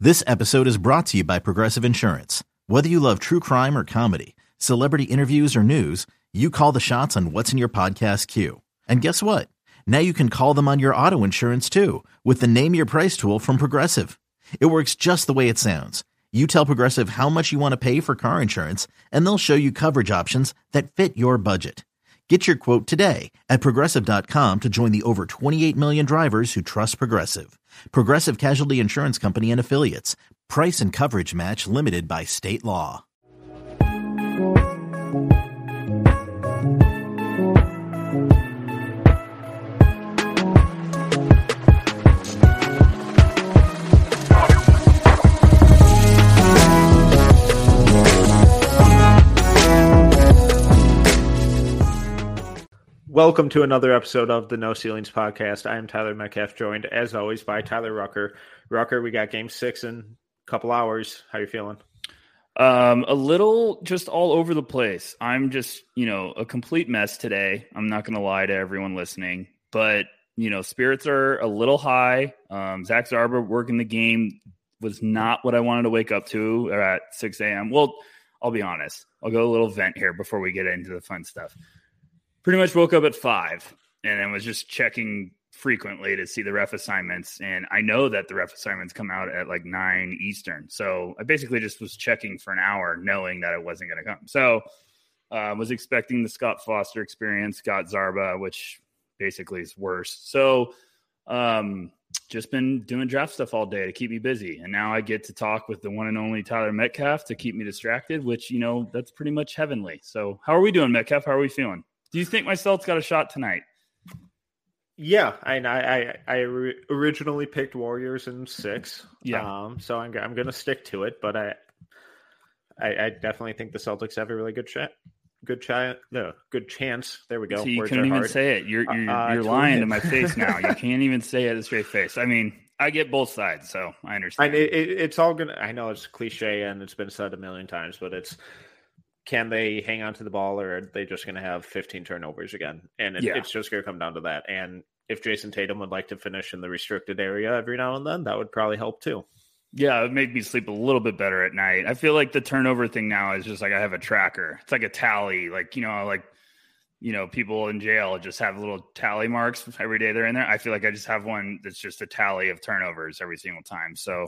This episode is brought to you by Progressive Insurance. Whether you love true crime or comedy, celebrity interviews or news, you call the shots on what's in your podcast queue. And guess what? Now you can call them on your auto insurance too with the Name Your Price tool from Progressive. It works just the way it sounds. You tell Progressive how much you want to pay for car insurance, and they'll show you coverage options that fit your budget. Get your quote today at Progressive.com to join the over 28 million drivers who trust Progressive. Progressive Casualty Insurance Company and Affiliates. Price and coverage match limited by state law. Welcome to another episode of the No Ceilings Podcast. I am Tyler Metcalf, joined as always by Tyler Rucker. Rucker, we got Game 6 in a couple hours. How you feeling? A little just all over the place. I'm just, a complete mess today. I'm not going to lie to everyone listening, but, spirits are a little high. Zach Zarba working the game was not what I wanted to wake up to at 6 a.m. Well, I'll be honest. I'll go a little vent here before we get into the fun stuff. Pretty much woke up at 5 and then was just checking frequently to see the ref assignments. And I know that the ref assignments come out at like 9 Eastern. So I basically just was checking for an hour knowing that it wasn't going to come. So was expecting the Scott Foster experience, got Zarba, which basically is worse. So just been doing draft stuff all day to keep me busy. And now I get to talk with the one and only Tyler Metcalf to keep me distracted, which, that's pretty much heavenly. So how are we doing, Metcalf? How are we feeling? Do you think my Celtics got a shot tonight? Yeah, I originally picked Warriors in 6. Yeah. So I'm going to stick to it, but I definitely think the Celtics have a really good chance. There we go. So you couldn't even say it. You're lying to my face now. You can't even say it a straight face. I mean, I get both sides, so I understand. It's all gonna. I know it's cliche and it's been said a million times, but it's. Can they hang on to the ball, or are they just going to have 15 turnovers again? And it's just going to come down to that. And if Jason Tatum would like to finish in the restricted area every now and then, that would probably help too. Yeah, it would make me sleep a little bit better at night. I feel like the turnover thing now is just like I have a tracker. It's like a tally. People in jail just have little tally marks every day they're in there. I feel like I just have one that's just a tally of turnovers every single time. So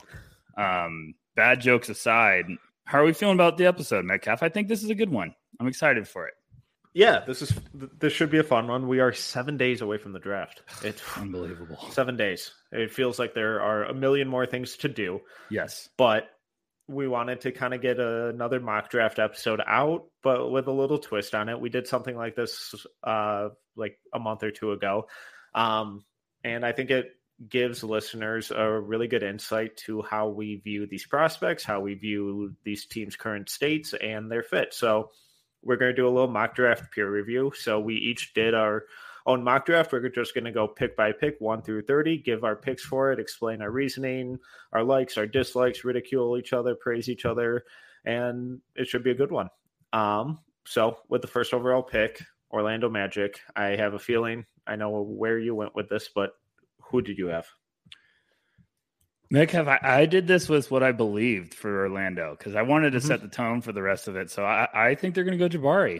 bad jokes aside, how are we feeling about the episode, Metcalf? I think this is a good one. I'm excited for it. Yeah, this should be a fun one. We are 7 days away from the draft. It's unbelievable. 7 days. It feels like there are a million more things to do. Yes. But we wanted to kind of get another mock draft episode out, but with a little twist on it. We did something like this like a month or two ago. And I think it gives listeners a really good insight to how we view these prospects, how we view these teams' current states and their fit. So we're going to do a little mock draft peer review. So we each did our own mock draft. We're just going to go pick by pick 1 through 30, give our picks for it, explain our reasoning, our likes, our dislikes, ridicule each other, praise each other, and it should be a good one. So with the first overall pick, Orlando Magic, I have a feeling I know where you went with this, but who did you have? Metcalf, I did this with what I believed for Orlando because I wanted to set the tone for the rest of it. So I think they're going to go Jabari.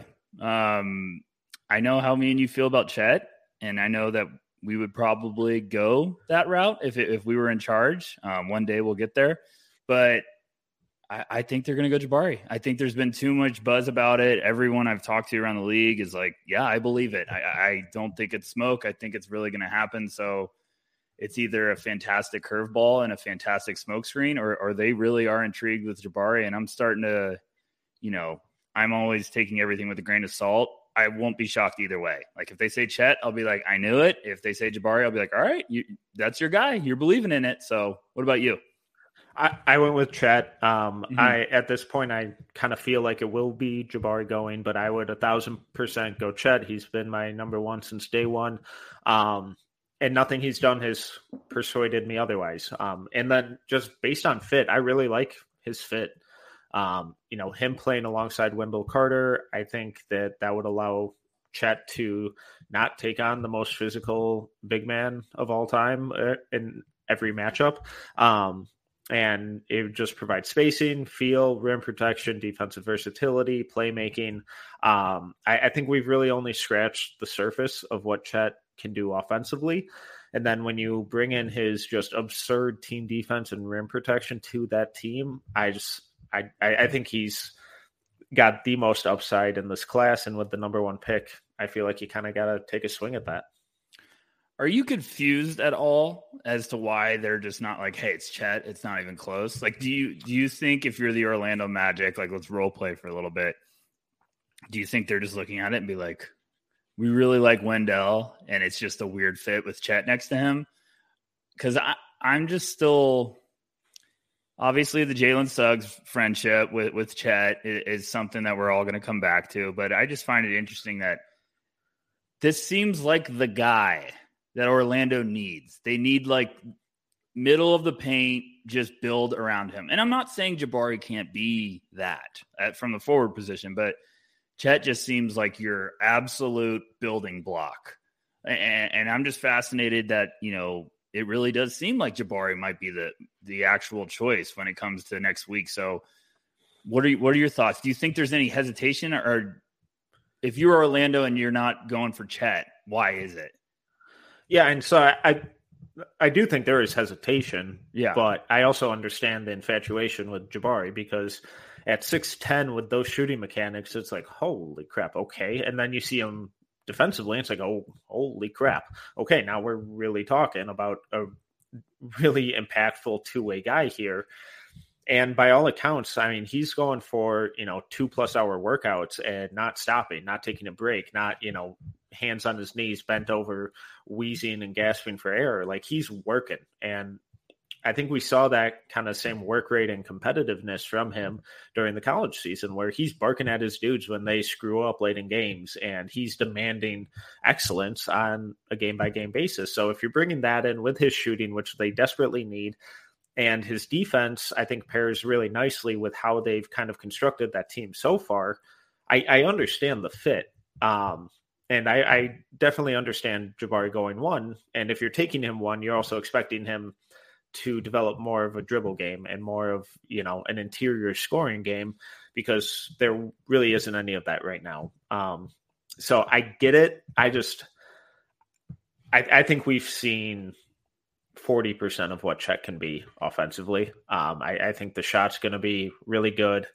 I know how me and you feel about Chet, and I know that we would probably go that route if we were in charge. One day we'll get there. But I think they're going to go Jabari. I think there's been too much buzz about it. Everyone I've talked to around the league is like, yeah, I believe it. I don't think it's smoke. I think it's really going to happen. So it's either a fantastic curveball and a fantastic smokescreen, or they really are intrigued with Jabari. And I'm starting to, I'm always taking everything with a grain of salt. I won't be shocked either way. Like if they say Chet, I'll be like, I knew it. If they say Jabari, I'll be like, all right, that's your guy. You're believing in it. So what about you? I went with Chet. At this point, I kind of feel like it will be Jabari going, but I would 1,000% go Chet. He's been my number one since day one. And nothing he's done has persuaded me otherwise. And then just based on fit, I really like his fit. Him playing alongside Wendell Carter, I think that would allow Chet to not take on the most physical big man of all time in every matchup. And it just provides spacing, feel, rim protection, defensive versatility, playmaking. I think we've really only scratched the surface of what Chet can do offensively. And then when you bring in his just absurd team defense and rim protection to that team, I think he's got the most upside in this class. And with the number one pick, I feel like you kind of got to take a swing at that. Are you confused at all as to why they're just not like, hey, it's Chet, it's not even close? Like, do you think if you're the Orlando Magic, like, let's role play for a little bit, do you think they're just looking at it and be like, we really like Wendell, and it's just a weird fit with Chet next to him? Because I'm just still – obviously the Jalen Suggs friendship with Chet is something that we're all going to come back to, but I just find it interesting that this seems like the guy – that Orlando needs. They need like middle of the paint, just build around him. And I'm not saying Jabari can't be that from the forward position, but Chet just seems like your absolute building block. And I'm just fascinated that, it really does seem like Jabari might be the actual choice when it comes to next week. So what are your thoughts? Do you think there's any hesitation, or if you're Orlando and you're not going for Chet, why is it? Yeah, and so I do think there is hesitation, but I also understand the infatuation with Jabari because at 6'10" with those shooting mechanics, it's like, holy crap, okay. And then you see him defensively, and it's like, oh, holy crap. Okay, now we're really talking about a really impactful two-way guy here. And by all accounts, I mean, he's going for, 2+ hour workouts and not stopping, not taking a break, not, hands on his knees, bent over, wheezing and gasping for air. Like, he's working. And I think we saw that kind of same work rate and competitiveness from him during the college season, where he's barking at his dudes when they screw up late in games, and he's demanding excellence on a game-by-game basis. So if you're bringing that in with his shooting, which they desperately need, and his defense, I think, pairs really nicely with how they've kind of constructed that team so far, I understand the fit. And I definitely understand Jabari going 1. And if you're taking him 1, you're also expecting him to develop more of a dribble game and more of, an interior scoring game, because there really isn't any of that right now. So I get it. I think we've seen 40% of what Chet can be offensively. I think the shot's going to be really good.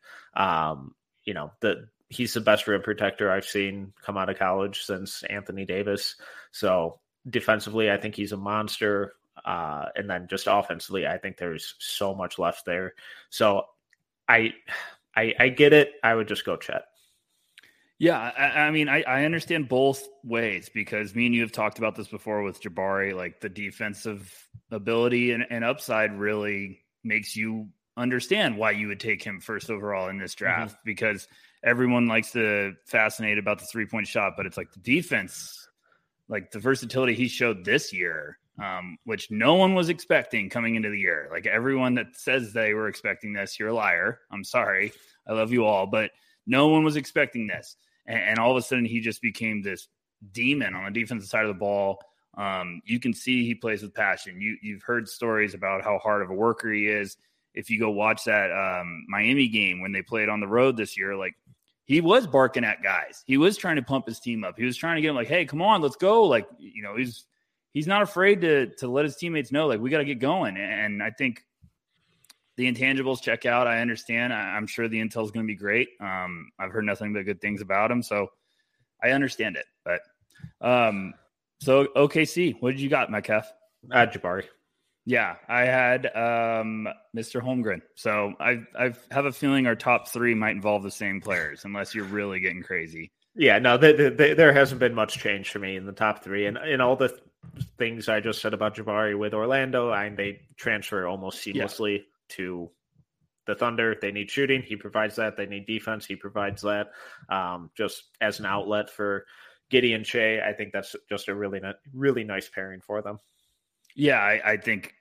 He's the best rim protector I've seen come out of college since Anthony Davis. So defensively, I think he's a monster. And then just offensively, I think there's so much left there. So I get it. I would just go Chet. Yeah, I mean, I understand both ways, because me and you have talked about this before with Jabari. Like, the defensive ability and upside really makes you understand why you would take him first overall in this draft, because everyone likes to fascinate about the 3-point shot, but it's like the defense, like the versatility he showed this year, which no one was expecting coming into the year. Like, everyone that says they were expecting this, you're a liar. I'm sorry. I love you all, but no one was expecting this. And all of a sudden he just became this demon on the defensive side of the ball. You can see he plays with passion. You've heard stories about how hard of a worker he is. If you go watch that Miami game when they played on the road this year, like, he was barking at guys. He was trying to pump his team up. He was trying to get them like, hey, come on, let's go. Like, he's not afraid to let his teammates know, like, we got to get going. And I think the intangibles check out. I understand. I'm sure the intel is going to be great. I've heard nothing but good things about him, so I understand it. But so OKC, what did you got, Metcalf? Jabari. Yeah, I had Mr. Holmgren. So I have a feeling our top 3 might involve the same players, unless you're really getting crazy. Yeah, no, there hasn't been much change for me in the top 3. And in all the things I just said about Jabari with Orlando, they transfer almost seamlessly to the Thunder. They need shooting. He provides that. They need defense. He provides that. Just as an outlet for Giddey and Shea, I think that's just a really nice pairing for them. Yeah, I think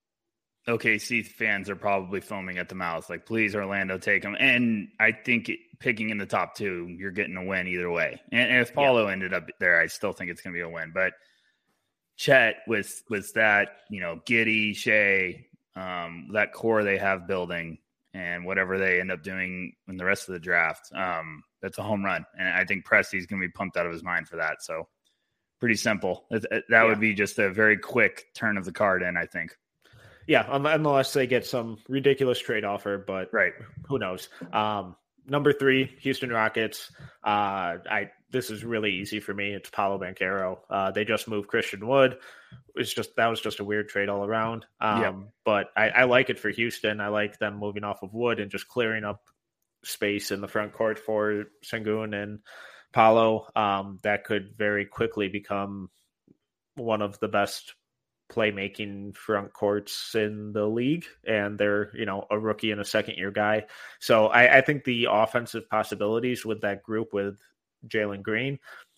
OKC fans are probably foaming at the mouth. Like, please, Orlando, take him. And I think picking in the top 2, you're getting a win either way. And if Paulo ended up there, I still think it's going to be a win. But Chet with that, Giddey, Shea, that core they have building and whatever they end up doing in the rest of the draft, that's a home run. And I think Presti's going to be pumped out of his mind for that. So pretty simple. That would be just a very quick turn of the card in, I think. Yeah, unless they get some ridiculous trade offer, but who knows? Number 3, Houston Rockets. This is really easy for me. It's Paolo Banchero. They just moved Christian Wood. That was just a weird trade all around. But I like it for Houston. I like them moving off of Wood and just clearing up space in the front court for Sengun and Paolo. That could very quickly become one of the best playmaking front courts in the league, and they're a rookie and a second-year guy. So I think the offensive possibilities with that group with Jalen Green,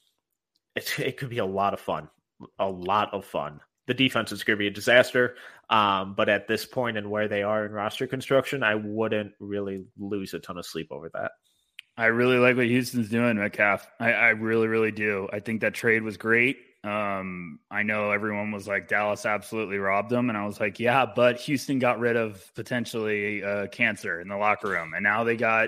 it could be a lot of fun. The defense is going to be a disaster, but at this point and where they are in roster construction, I wouldn't really lose a ton of sleep over that. I really like what Houston's doing, Metcalf. I really, really do. I think that trade was great. I know everyone was like, Dallas absolutely robbed them. And I was like, yeah, but Houston got rid of potentially cancer in the locker room. And now they got,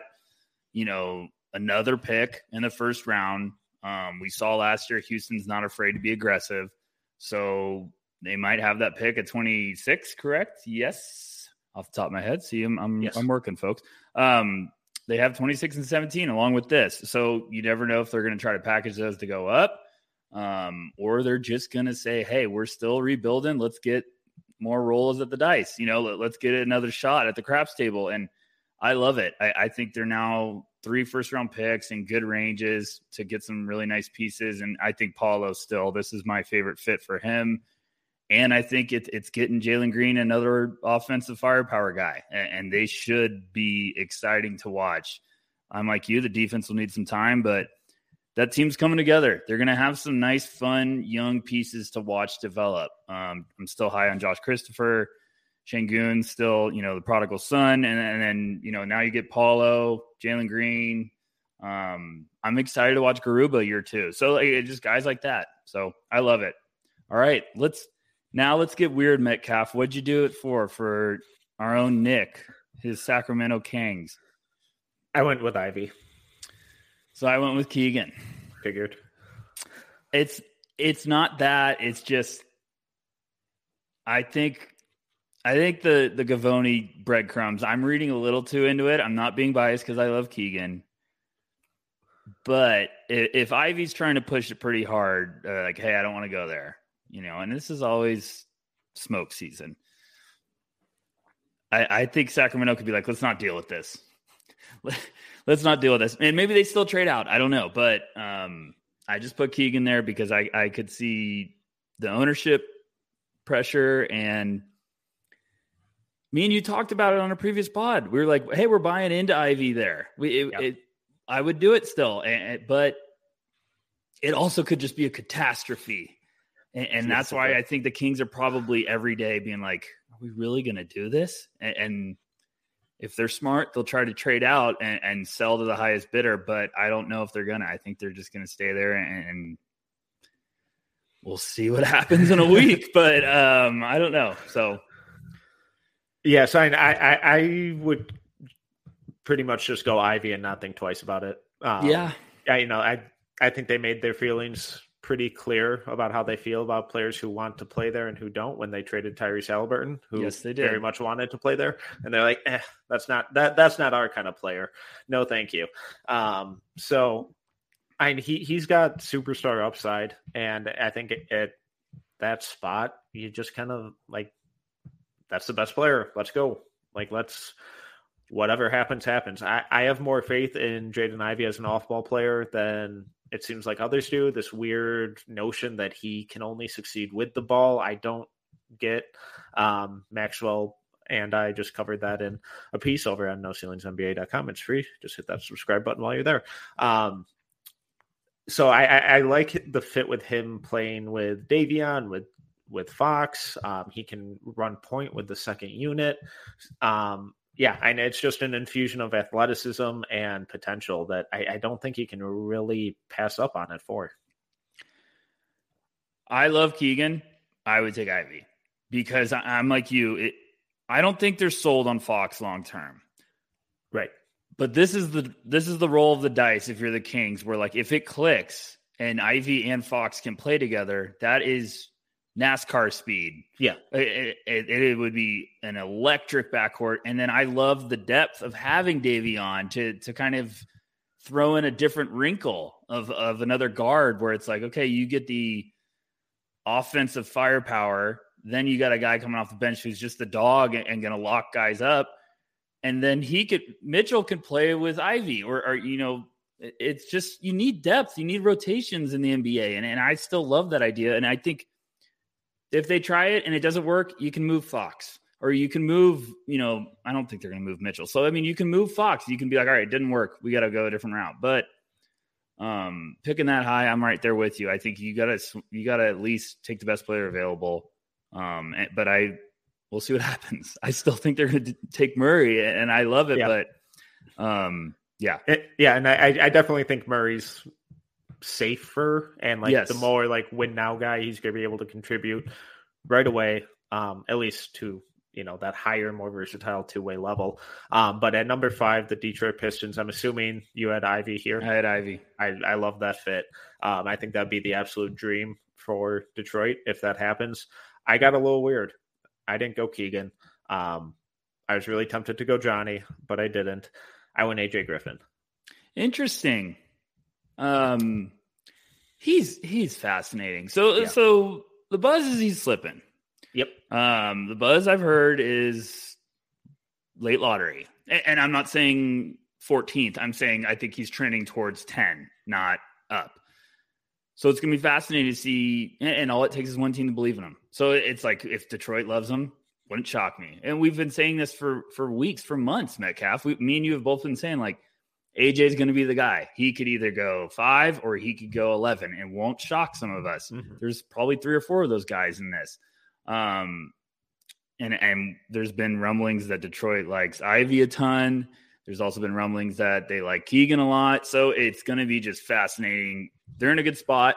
another pick in the first round. We saw last year, Houston's not afraid to be aggressive. So they might have that pick at 26, correct? Yes. Off the top of my head. See, I'm working, folks. They have 26 and 17 along with this. So you never know if they're going to try to package those to go up. Or they're just going to say, hey, we're still rebuilding. Let's get more rolls at the dice. Let's get another shot at the craps table. And I love it. I think they're now 3 first-round picks in good ranges to get some really nice pieces. And I think Paulo still, this is my favorite fit for him. And I think it's getting Jalen Green another offensive firepower guy. And they should be exciting to watch. I'm like you, the defense will need some time, but that team's coming together. They're going to have some nice, fun, young pieces to watch develop. I'm still high on Josh Christopher. Sengun still, the prodigal son. And then, now you get Paulo, Jalen Green. I'm excited to watch Garuba year 2. So just guys like that. So I love it. All right, let's get weird, Metcalf. What'd you do it for our own Nick, his Sacramento Kings? I went with Ivy. So I went with Keegan. Figured. It's not that. It's just I think the Gavoni breadcrumbs, I'm reading a little too into it. I'm not being biased because I love Keegan. But if Ivy's trying to push it pretty hard, like, hey, I don't want to go there, and this is always smoke season. I think Sacramento could be like, let's not deal with this. Let's not deal with this. And maybe they still trade out. I don't know. But I just put Keegan there because I could see the ownership pressure. And me and you talked about it on a previous pod. We were like, hey, we're buying into Ivy there. I would do it still. But it also could just be a catastrophe. And that's why I think the Kings are probably every day being like, are we really going to do this? And if they're smart, they'll try to trade out and sell to the highest bidder, but I don't know if they're going to. I think they're just going to stay there, and we'll see what happens in a week, but I don't know. So, yes, I would pretty much just go Ivy and not think twice about it. I think they made their feelings pretty clear about how they feel about players who want to play there and who don't when they traded Tyrese Halliburton, who very much wanted to play there. And they're like, that's not our kind of player. No, thank you. So he's got superstar upside. And I think at that spot, you just kind of like, that's the best player. Let's go. Whatever happens. I have more faith in Jaden Ivey as an off-ball player than it seems like others do. This weird notion that he can only succeed with the ball, I don't get. Maxwell and I just covered that in a piece over on NoCeilingsNBA.com. It's free. Just hit that subscribe button while you're there. So I like the fit with him playing with Davion, with Fox. He can run point with the second unit. And it's just an infusion of athleticism and potential that I don't think you can really pass up on it for. I love Keegan. I would take Ivy because I'm like you. I don't think they're sold on Fox long term. Right. But this is the roll of the dice if you're the Kings, where like if it clicks and Ivy and Fox can play together, that is NASCAR speed. Yeah. It would be an electric backcourt. And then I love the depth of having Davion to kind of throw in a different wrinkle of another guard where it's like, okay, you get the offensive firepower. Then you got a guy coming off the bench who's just a dog and going to lock guys up. And then Mitchell could play with Ivy or, you know, it's just, you need depth. You need rotations in the NBA. And I still love that idea. And I think if they try it and it doesn't work, you can move Fox or you can move, you know, I don't think they're going to move Mitchell. So, I mean, you can move Fox. You can be like, all right, it didn't work. We got to go a different route. But picking that high, I'm right there with you. I think you got to at least take the best player available. But we'll see what happens. I still think they're going to take Murray, and I love it. Yeah. But and I definitely think Murray's safer, and like the more like win now guy, he's going to be able to contribute right away, at least to that higher, more versatile two-way level. But at number 5, the Detroit Pistons. I'm assuming you had Ivy here. I had Ivy. I love that fit. I think that'd be the absolute dream for Detroit if that happens. I got a little weird. I didn't go Keegan. I was really tempted to go Johnny, but I didn't. I went AJ Griffin. Interesting. He's fascinating. So the buzz is he's slipping. Yep. The buzz I've heard is late lottery, and I'm not saying 14th. I'm saying I think he's trending towards 10, not up. So it's going to be fascinating to see, and all it takes is one team to believe in him. So it's like if Detroit loves him, wouldn't shock me. And we've been saying this for weeks, for months, Metcalf. Me and you have both been saying, like, AJ is going to be the guy. He could either go 5 or he could go 11. It won't shock some of us. Mm-hmm. There's probably 3 or 4 of those guys in this. And there's been rumblings that Detroit likes Ivy a ton. There's also been rumblings that they like Keegan a lot. So it's going to be just fascinating. They're in a good spot.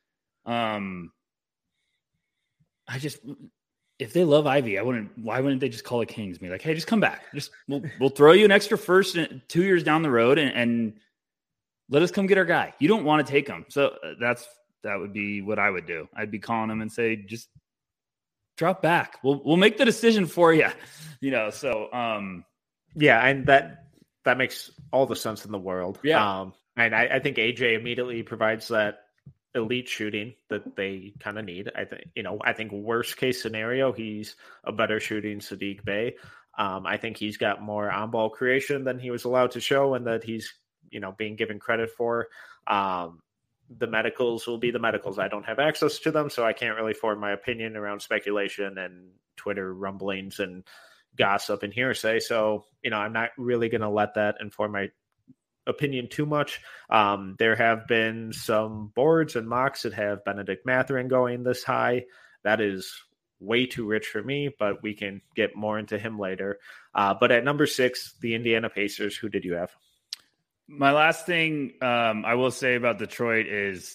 If they love Ivy, why wouldn't they just call the Kings? Be like, hey, just come back. We'll throw you an extra first 2 years down the road and let us come get our guy. You don't want to take him. So that would be what I would do. I'd be calling him and say, just drop back. We'll make the decision for you. And that makes all the sense in the world. Yeah. And I think AJ immediately provides that elite shooting that they kind of need. I think worst case scenario, he's a better shooting Saddiq Bey. I think he's got more on-ball creation than he was allowed to show, and that he's, being given credit for. The medicals will be the medicals. I don't have access to them, so I can't really form my opinion around speculation and Twitter rumblings and gossip and hearsay. So, I'm not really going to let that inform my opinion too much. There have been some boards and mocks that have Benedict Mathurin going this high. That is way too rich for me, but we can get more into him later. But at number 6, the Indiana Pacers. Who did you have? My last thing I will say about Detroit is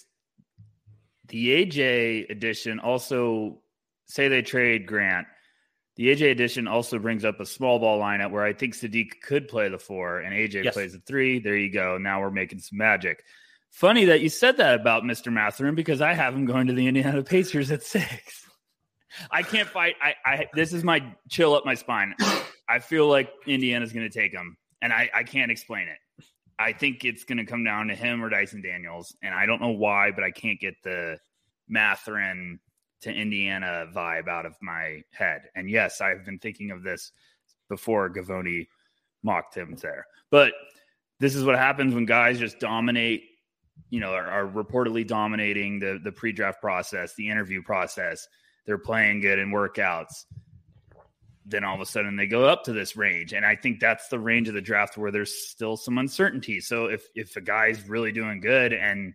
the AJ edition. Also, say they trade Grant. The AJ edition also brings up a small ball lineup where I think Saddiq could play the 4 and AJ plays the 3. There you go. Now we're making some magic. Funny that you said that about Mr. Mathurin, because I have him going to the Indiana Pacers at 6. I can't fight. This is my chill up my spine. I feel like Indiana's going to take him, and I can't explain it. I think it's going to come down to him or Dyson Daniels, and I don't know why, but I can't get the Mathurin to Indiana vibe out of my head. And yes, I've been thinking of this before Gavoni mocked him there. But this is what happens when guys just dominate, are reportedly dominating the pre-draft process, the interview process. They're playing good in workouts. Then all of a sudden they go up to this range. And I think that's the range of the draft where there's still some uncertainty. So if a guy's really doing good, and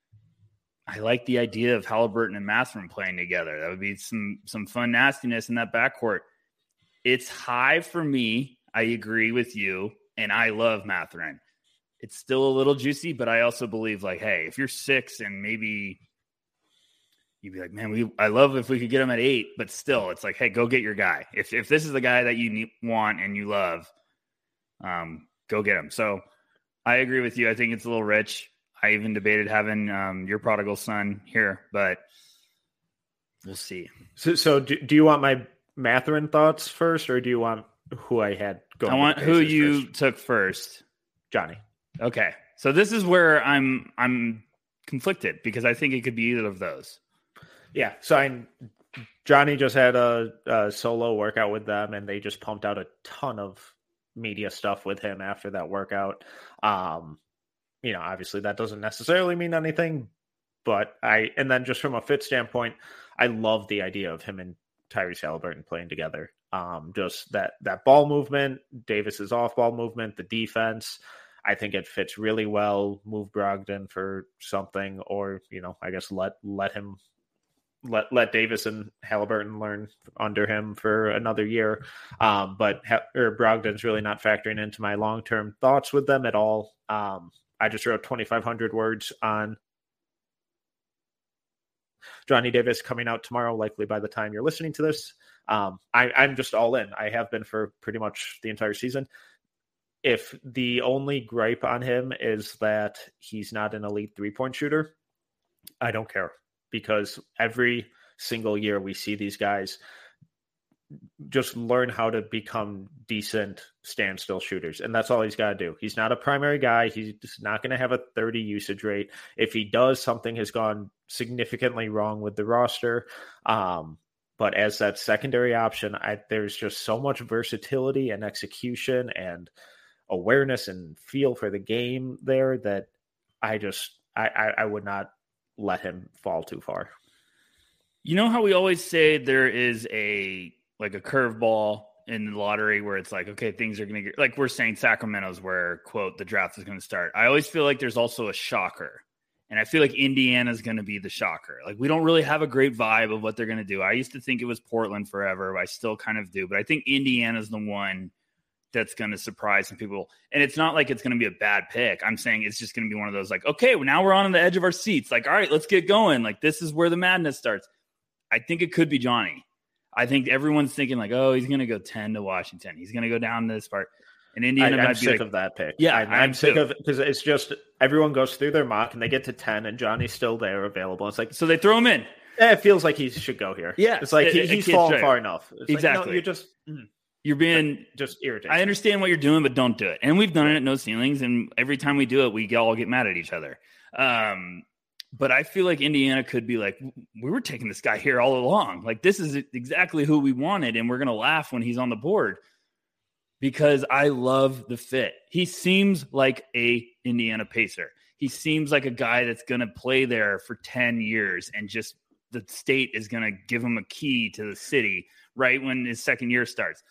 I like the idea of Halliburton and Mathurin playing together. That would be some fun nastiness in that backcourt. It's high for me. I agree with you, and I love Mathurin. It's still a little juicy, but I also believe, like, hey, if you're 6 and maybe you'd be like, man, I love if we could get him at 8, but still, it's like, hey, go get your guy. If this is the guy that you want and you love, go get him. So I agree with you. I think it's a little rich. I even debated having your prodigal son here, but we'll see. So do you want my Mathurin thoughts first, or do you want who I had going? I want who you took first. Johnny. Okay. So this is where I'm conflicted because I think it could be either of those. Yeah. So Johnny just had a solo workout with them, and they just pumped out a ton of media stuff with him after that workout. Obviously that doesn't necessarily mean anything, but and then just from a fit standpoint, I love the idea of him and Tyrese Haliburton playing together. Just that ball movement, Davis's off ball movement, the defense, I think it fits really well. Move Brogdon for something, or, I guess let Davis and Haliburton learn under him for another year. But Brogdon's really not factoring into my long-term thoughts with them at all. I just wrote 2,500 words on Johnny Davis coming out tomorrow, likely by the time you're listening to this. I'm just all in. I have been for pretty much the entire season. If the only gripe on him is that he's not an elite three-point shooter, I don't care, because every single year we see these guys just learn how to become decent standstill shooters. And that's all he's got to do. He's not a primary guy. He's not going to have a 30 usage rate. If he does, something has gone significantly wrong with the roster. But as that secondary option, there's just so much versatility and execution and awareness and feel for the game there that I would not let him fall too far. You know how we always say there is a curveball in the lottery where it's like, okay, things are going to get, like we're saying Sacramento's where, quote, the draft is going to start. I always feel like there's also a shocker. And I feel like Indiana's going to be the shocker. Like, we don't really have a great vibe of what they're going to do. I used to think it was Portland forever. I still kind of do. But I think Indiana's the one that's going to surprise some people. And it's not like it's going to be a bad pick. I'm saying it's just going to be one of those like, okay, well, now we're on the edge of our seats. Like, all right, let's get going. Like, this is where the madness starts. I think it could be Johnny. I think everyone's thinking like, oh, he's going to go 10 to Washington. He's going to go down this part. And Indiana might be sick like, of that pick. Yeah, I'm sick of it because it's just everyone goes through their mock and they get to 10 and Johnny's still there available. It's like, so they throw him in. It feels like he should go here. Yeah, it's like he's fallen far enough. It's exactly. Like, no, you're being just irritated. I understand what you're doing, but don't do it. And we've done it at No Ceilings, and every time we do it, we all get mad at each other. But I feel like Indiana could be like, we were taking this guy here all along. Like, this is exactly who we wanted, and we're going to laugh when he's on the board because I love the fit. He seems like a Indiana Pacer. He seems like a guy that's going to play there for 10 years, and just the state is going to give him a key to the city right when his second year starts.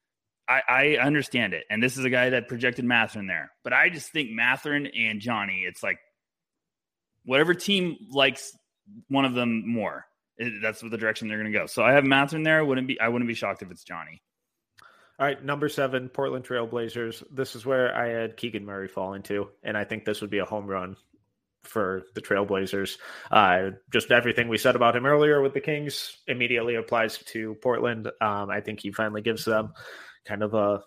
I understand it. And this is a guy that projected Mathurin there. But I just think Mathurin and Johnny, it's like whatever team likes one of them more, that's what the direction they're going to go. So I have Mathurin there. I wouldn't be shocked if it's Johnny. All right, number 7, Portland Trail Blazers. This is where I had Keegan Murray fall into, and I think this would be a home run for the Trailblazers. Just everything we said about him earlier with the Kings immediately applies to Portland. I think he finally gives them kind of a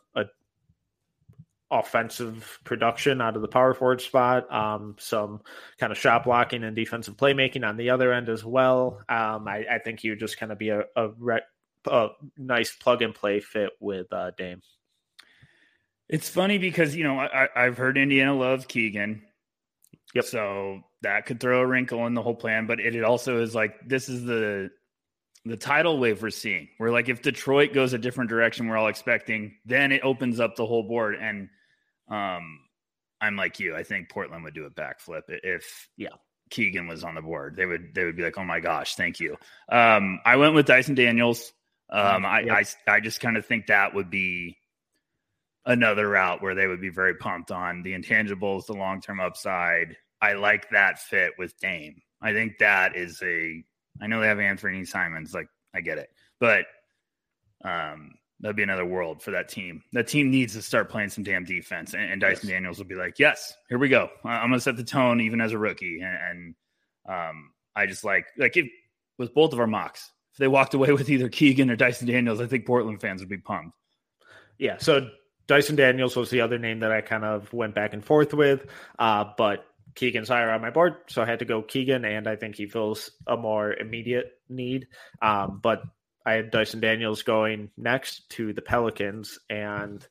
offensive production out of the power forward spot, some kind of shot blocking and defensive playmaking on the other end as well. I think he would just kind of be a nice plug and play fit with Dame. It's funny because, I've heard Indiana loves Keegan. Yep. So that could throw a wrinkle in the whole plan, but it also is like, this is the tidal wave we're seeing. Where like if Detroit goes a different direction we're all expecting, then it opens up the whole board. And I'm like you. I think Portland would do a backflip if Keegan was on the board. They would be like, oh my gosh, thank you. I went with Dyson Daniels. I just kind of think that would be another route where they would be very pumped on the intangibles, the long-term upside. I like that fit with Dame. I think that is I know they have Anthony Simons, like I get it, but that'd be another world for that team. That team needs to start playing some damn defense, and Dyson Daniels will be like, yes, here we go. I'm going to set the tone even as a rookie. And I just like with both of our mocks. If they walked away with either Keegan or Dyson Daniels, I think Portland fans would be pumped. Yeah, so Dyson Daniels was the other name that I kind of went back and forth with, but Keegan's higher on my board, so I had to go Keegan, and I think he fills a more immediate need. But I had Dyson Daniels going next to the Pelicans, and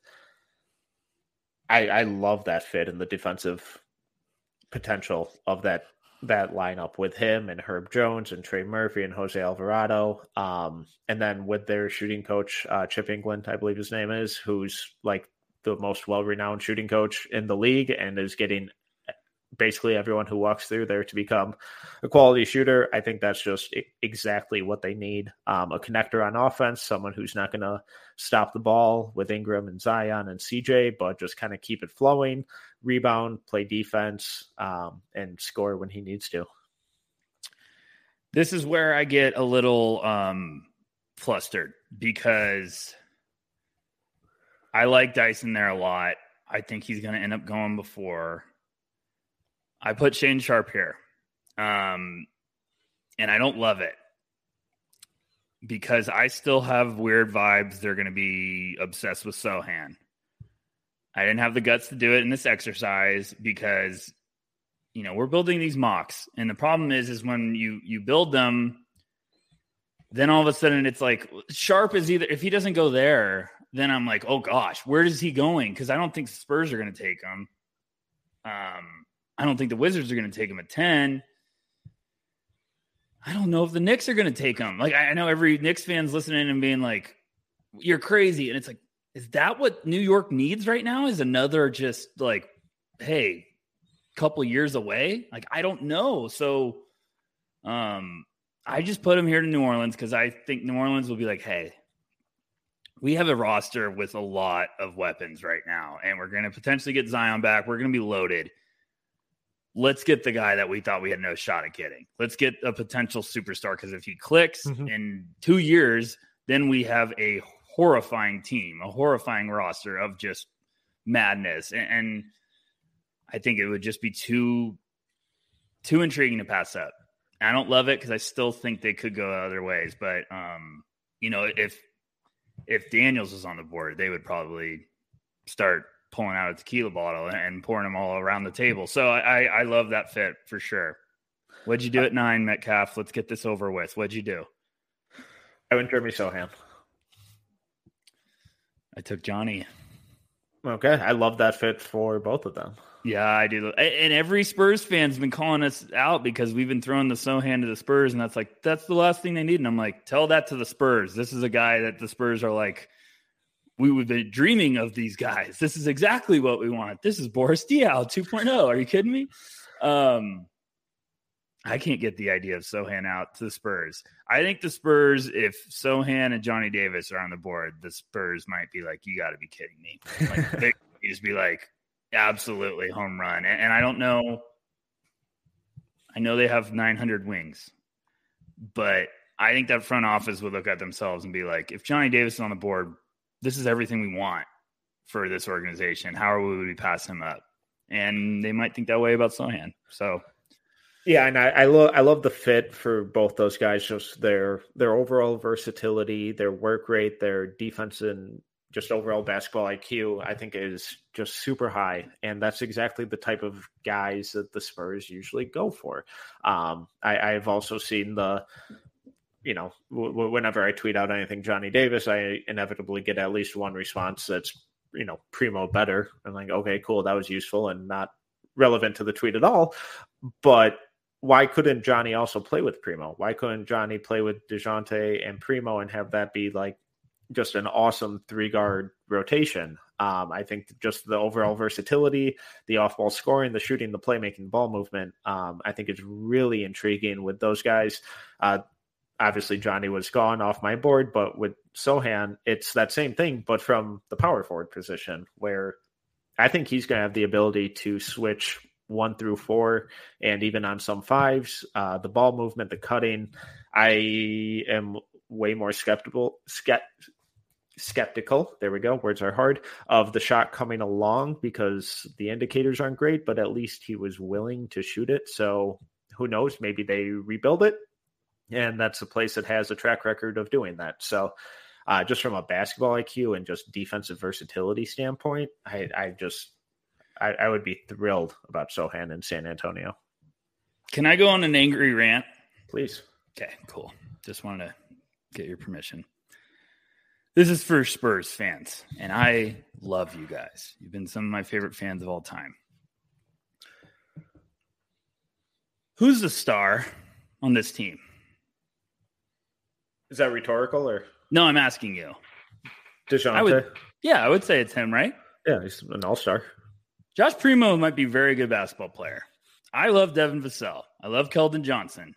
I love that fit and the defensive potential of that lineup with him and Herb Jones and Trey Murphy and Jose Alvarado. And then with their shooting coach, Chip England, I believe his name is, who's like the most well-renowned shooting coach in the league and is getting basically everyone who walks through there to become a quality shooter. I think that's just exactly what they need. A connector on offense, someone who's not going to stop the ball with Ingram and Zion and CJ, but just kind of keep it flowing, rebound, play defense, and score when he needs to. This is where I get a little flustered because I like Dyson there a lot. I think he's going to end up going before. I put Shane Sharp here, and I don't love it because I still have weird vibes. They're going to be obsessed with Sochan. I didn't have the guts to do it in this exercise because, we're building these mocks, and the problem is when you build them, then all of a sudden it's like Sharp is either, if he doesn't go there, then I'm like, oh gosh, where is he going? Because I don't think the Spurs are going to take him. I don't think the Wizards are going to take him at 10. I don't know if the Knicks are going to take him. Like, I know every Knicks fan's listening and being like, you're crazy. And it's like, is that what New York needs right now? Is another just like, hey, couple years away? Like, I don't know. So I just put him here to New Orleans because I think New Orleans will be like, hey, we have a roster with a lot of weapons right now, and we're going to potentially get Zion back. We're going to be loaded. Let's get the guy that we thought we had no shot at getting. Let's get a potential superstar, because if he clicks in 2 years, then we have a horrifying team, a horrifying roster of just madness. And I think it would just be too intriguing to pass up. I don't love it because I still think they could go other ways. But, if Daniels was on the board, they would probably start pulling out a tequila bottle and pouring them all around the table. So I love that fit for sure. What'd you do at 9, Metcalf? Let's get this over with. What'd you do? I went Jeremy Sochan. I took Johnny. Okay. I love that fit for both of them. Yeah, I do. And every Spurs fan's been calling us out because we've been throwing the Sochan to the Spurs, and that's the last thing they need. And I'm like, tell that to the Spurs. This is a guy that the Spurs are like, we would be dreaming of these guys. This is exactly what we want. This is Boris Diaw 2.0. Are you kidding me? I can't get the idea of Sochan out to the Spurs. I think the Spurs, if Sochan and Johnny Davis are on the board, the Spurs might be like, you got to be kidding me. Like, they just be like, absolutely home run. And I don't know. I know they have 900 wings, but I think that front office would look at themselves and be like, if Johnny Davis is on the board, this is everything we want for this organization. How would we pass him up? And they might think that way about Sochan. So, yeah, and I love the fit for both those guys. Just their overall versatility, their work rate, their defense, and just overall basketball IQ, I think is just super high. And that's exactly the type of guys that the Spurs usually go for. I've also seen whenever I tweet out anything Johnny Davis, I inevitably get at least one response that's, Primo better. I'm like, okay, cool. That was useful and not relevant to the tweet at all. But why couldn't Johnny also play with Primo? Why couldn't Johnny play with DeJounte and Primo and have that be like just an awesome 3-guard rotation? I think just the overall versatility, the off-ball scoring, the shooting, the playmaking, the ball movement, I think is really intriguing with those guys. Obviously, Johnny was gone off my board, but with Sochan, it's that same thing, but from the power forward position, where I think he's going to have the ability to switch 1 through 4, and even on some 5s, the ball movement, the cutting. I am way more skeptical. There we go. Words are hard. Of the shot coming along because the indicators aren't great, but at least he was willing to shoot it. So who knows? Maybe they rebuild it And that's a place that has a track record of doing that. So just from a basketball IQ and just defensive versatility standpoint, I would be thrilled about Sochan in San Antonio. Can I go on an angry rant? Please. Okay, cool. Just wanted to get your permission. This is for Spurs fans, and I love you guys. You've been some of my favorite fans of all time. Who's the star on this team? Is that rhetorical or? No, I'm asking you. DeJounte? I would say it's him, right? Yeah, he's an all-star. Josh Primo might be a very good basketball player. I love Devin Vassell. I love Keldon Johnson.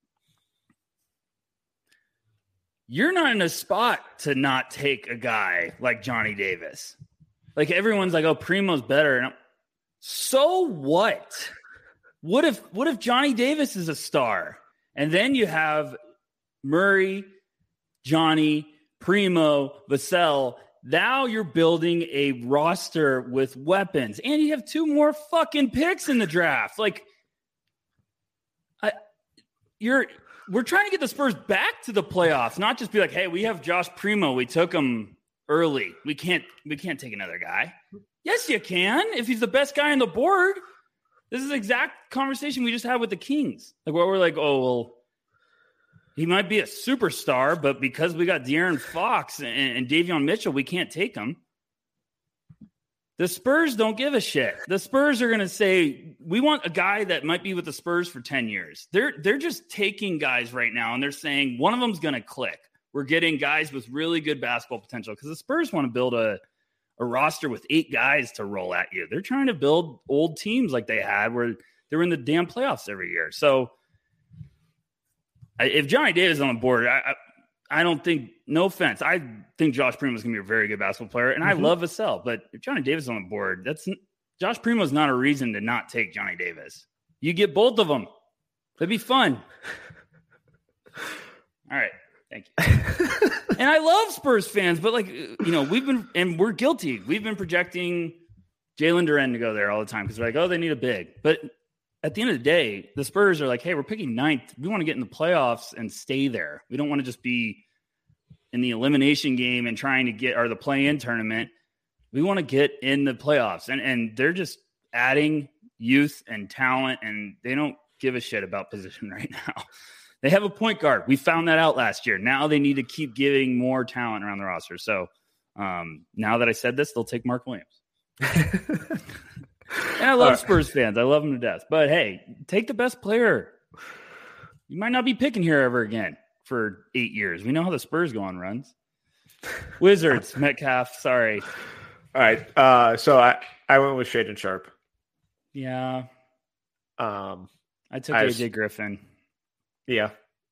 You're not in a spot to not take a guy like Johnny Davis. Like everyone's like, oh, Primo's better. And so what? What if Johnny Davis is a star? And then you have Murray, Johnny, Primo, Vassell. Now you're building a roster with weapons. And you have 2 more fucking picks in the draft. Like, we're trying to get the Spurs back to the playoffs, not just be like, hey, we have Josh Primo. We took him early. We can't take another guy. Yes, you can. If he's the best guy on the board. This is the exact conversation we just had with the Kings. Like, where we're like, oh, well, he might be a superstar, but because we got De'Aaron Fox and Davion Mitchell, we can't take him. The Spurs don't give a shit. The Spurs are going to say, we want a guy that might be with the Spurs for 10 years. They're just taking guys right now, and they're saying one of them's going to click. We're getting guys with really good basketball potential because the Spurs want to build a roster with 8 guys to roll at you. They're trying to build old teams like they had where they were in the damn playoffs every year. So if Johnny Davis is on the board, I don't think, no offense, I think Josh Primo is going to be a very good basketball player, and I love Vassell. But if Johnny Davis is on the board, Josh Primo is not a reason to not take Johnny Davis. You get both of them. That'd be fun. All right. Thank you. And I love Spurs fans, but we're guilty. We've been projecting Jalen Duren to go there all the time because we're like, oh, they need a big. But at the end of the day, the Spurs are like, hey, we're picking 9th. We want to get in the playoffs and stay there. We don't want to just be in the elimination game and trying to get, or the play-in tournament. We want to get in the playoffs. And they're just adding youth and talent, and they don't give a shit about position right now. They have a point guard. We found that out last year. Now they need to keep giving more talent around the roster. So now that I said this, they'll take Mark Williams. And I love Spurs fans. I love them to death. But, hey, take the best player. You might not be picking here ever again for 8 years. We know how the Spurs go on runs. Wizards, Metcalf, sorry. All right. So I went with Shaedon Sharpe. Yeah. I took AJ Griffin. Yeah.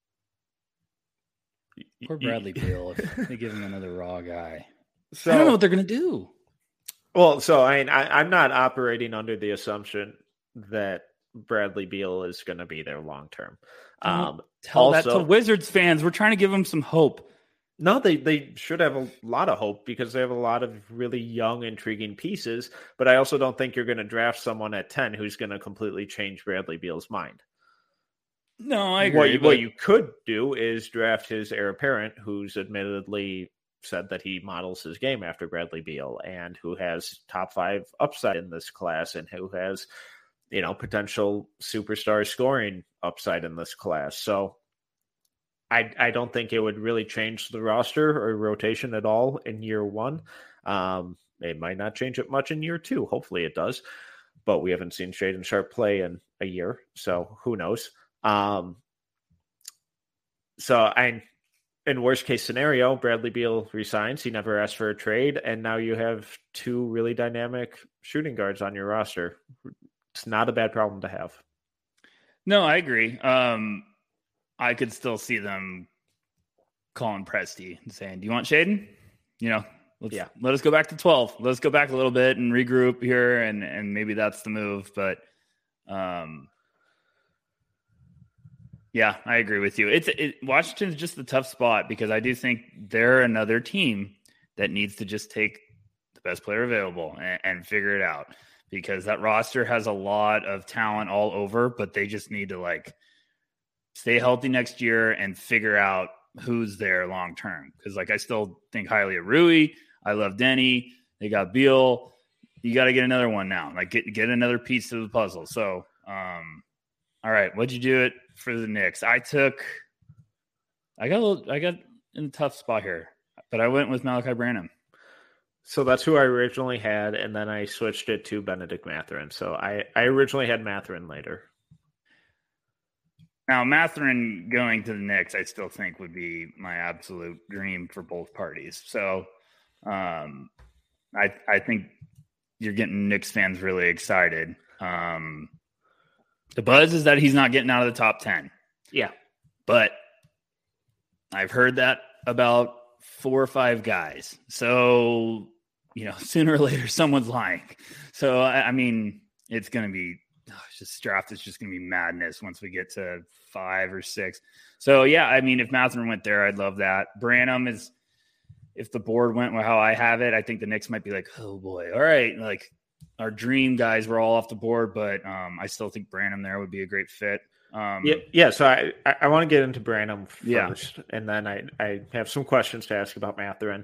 Poor Bradley Beal. If they give him another raw guy. So, I don't know what they're going to do. Well, so I'm not operating under the assumption that Bradley Beal is going to be there long term. Tell that to Wizards fans. We're trying to give them some hope. No, they should have a lot of hope because they have a lot of really young, intriguing pieces. But I also don't think you're going to draft someone at 10 who's going to completely change Bradley Beal's mind. No, I agree. What you could do is draft his heir apparent, who's admittedly said that he models his game after Bradley Beal and who has top 5 upside in this class and who has, potential superstar scoring upside in this class. So I don't think it would really change the roster or rotation at all in year 1. It might not change it much in year 2. Hopefully it does, but we haven't seen Shaedon Sharpe play in a year. So who knows? In worst case scenario, Bradley Beal resigns. He never asked for a trade. And now you have 2 really dynamic shooting guards on your roster. It's not a bad problem to have. No, I agree. I could still see them calling Presti and saying, do you want Shaedon? Let us go back to 12. Let's go back a little bit and regroup here. And maybe that's the move. But, yeah, I agree with you. Washington's just a tough spot because I do think they're another team that needs to just take the best player available and figure it out because that roster has a lot of talent all over, but they just need to stay healthy next year and figure out who's there long term. Because I still think highly of Rui. I love Denny. They got Beal. You got to get another one now. Get another piece to the puzzle. So, all right, what'd you do it for the Knicks? I got in a tough spot here, but I went with Malachi Branham. So that's who I originally had, and then I switched it to Benedict Mathurin. So I originally had Mathurin later. Now, Mathurin going to the Knicks, I still think would be my absolute dream for both parties. So I think you're getting Knicks fans really excited. The buzz is that he's not getting out of the top 10. Yeah. But I've heard that about 4 or 5 guys. So, sooner or later, someone's lying. So, I mean, it's going to be this draft is just going to be madness once we get to 5 or 6. So, yeah, I mean, if Mathurin went there, I'd love that. Branham is, if the board went how I have it, I think the Knicks might be like, oh, boy, all right. Our dream guys were all off the board, but I still think Branham there would be a great fit. So I want to get into Branham first, and then I have some questions to ask about Mathurin.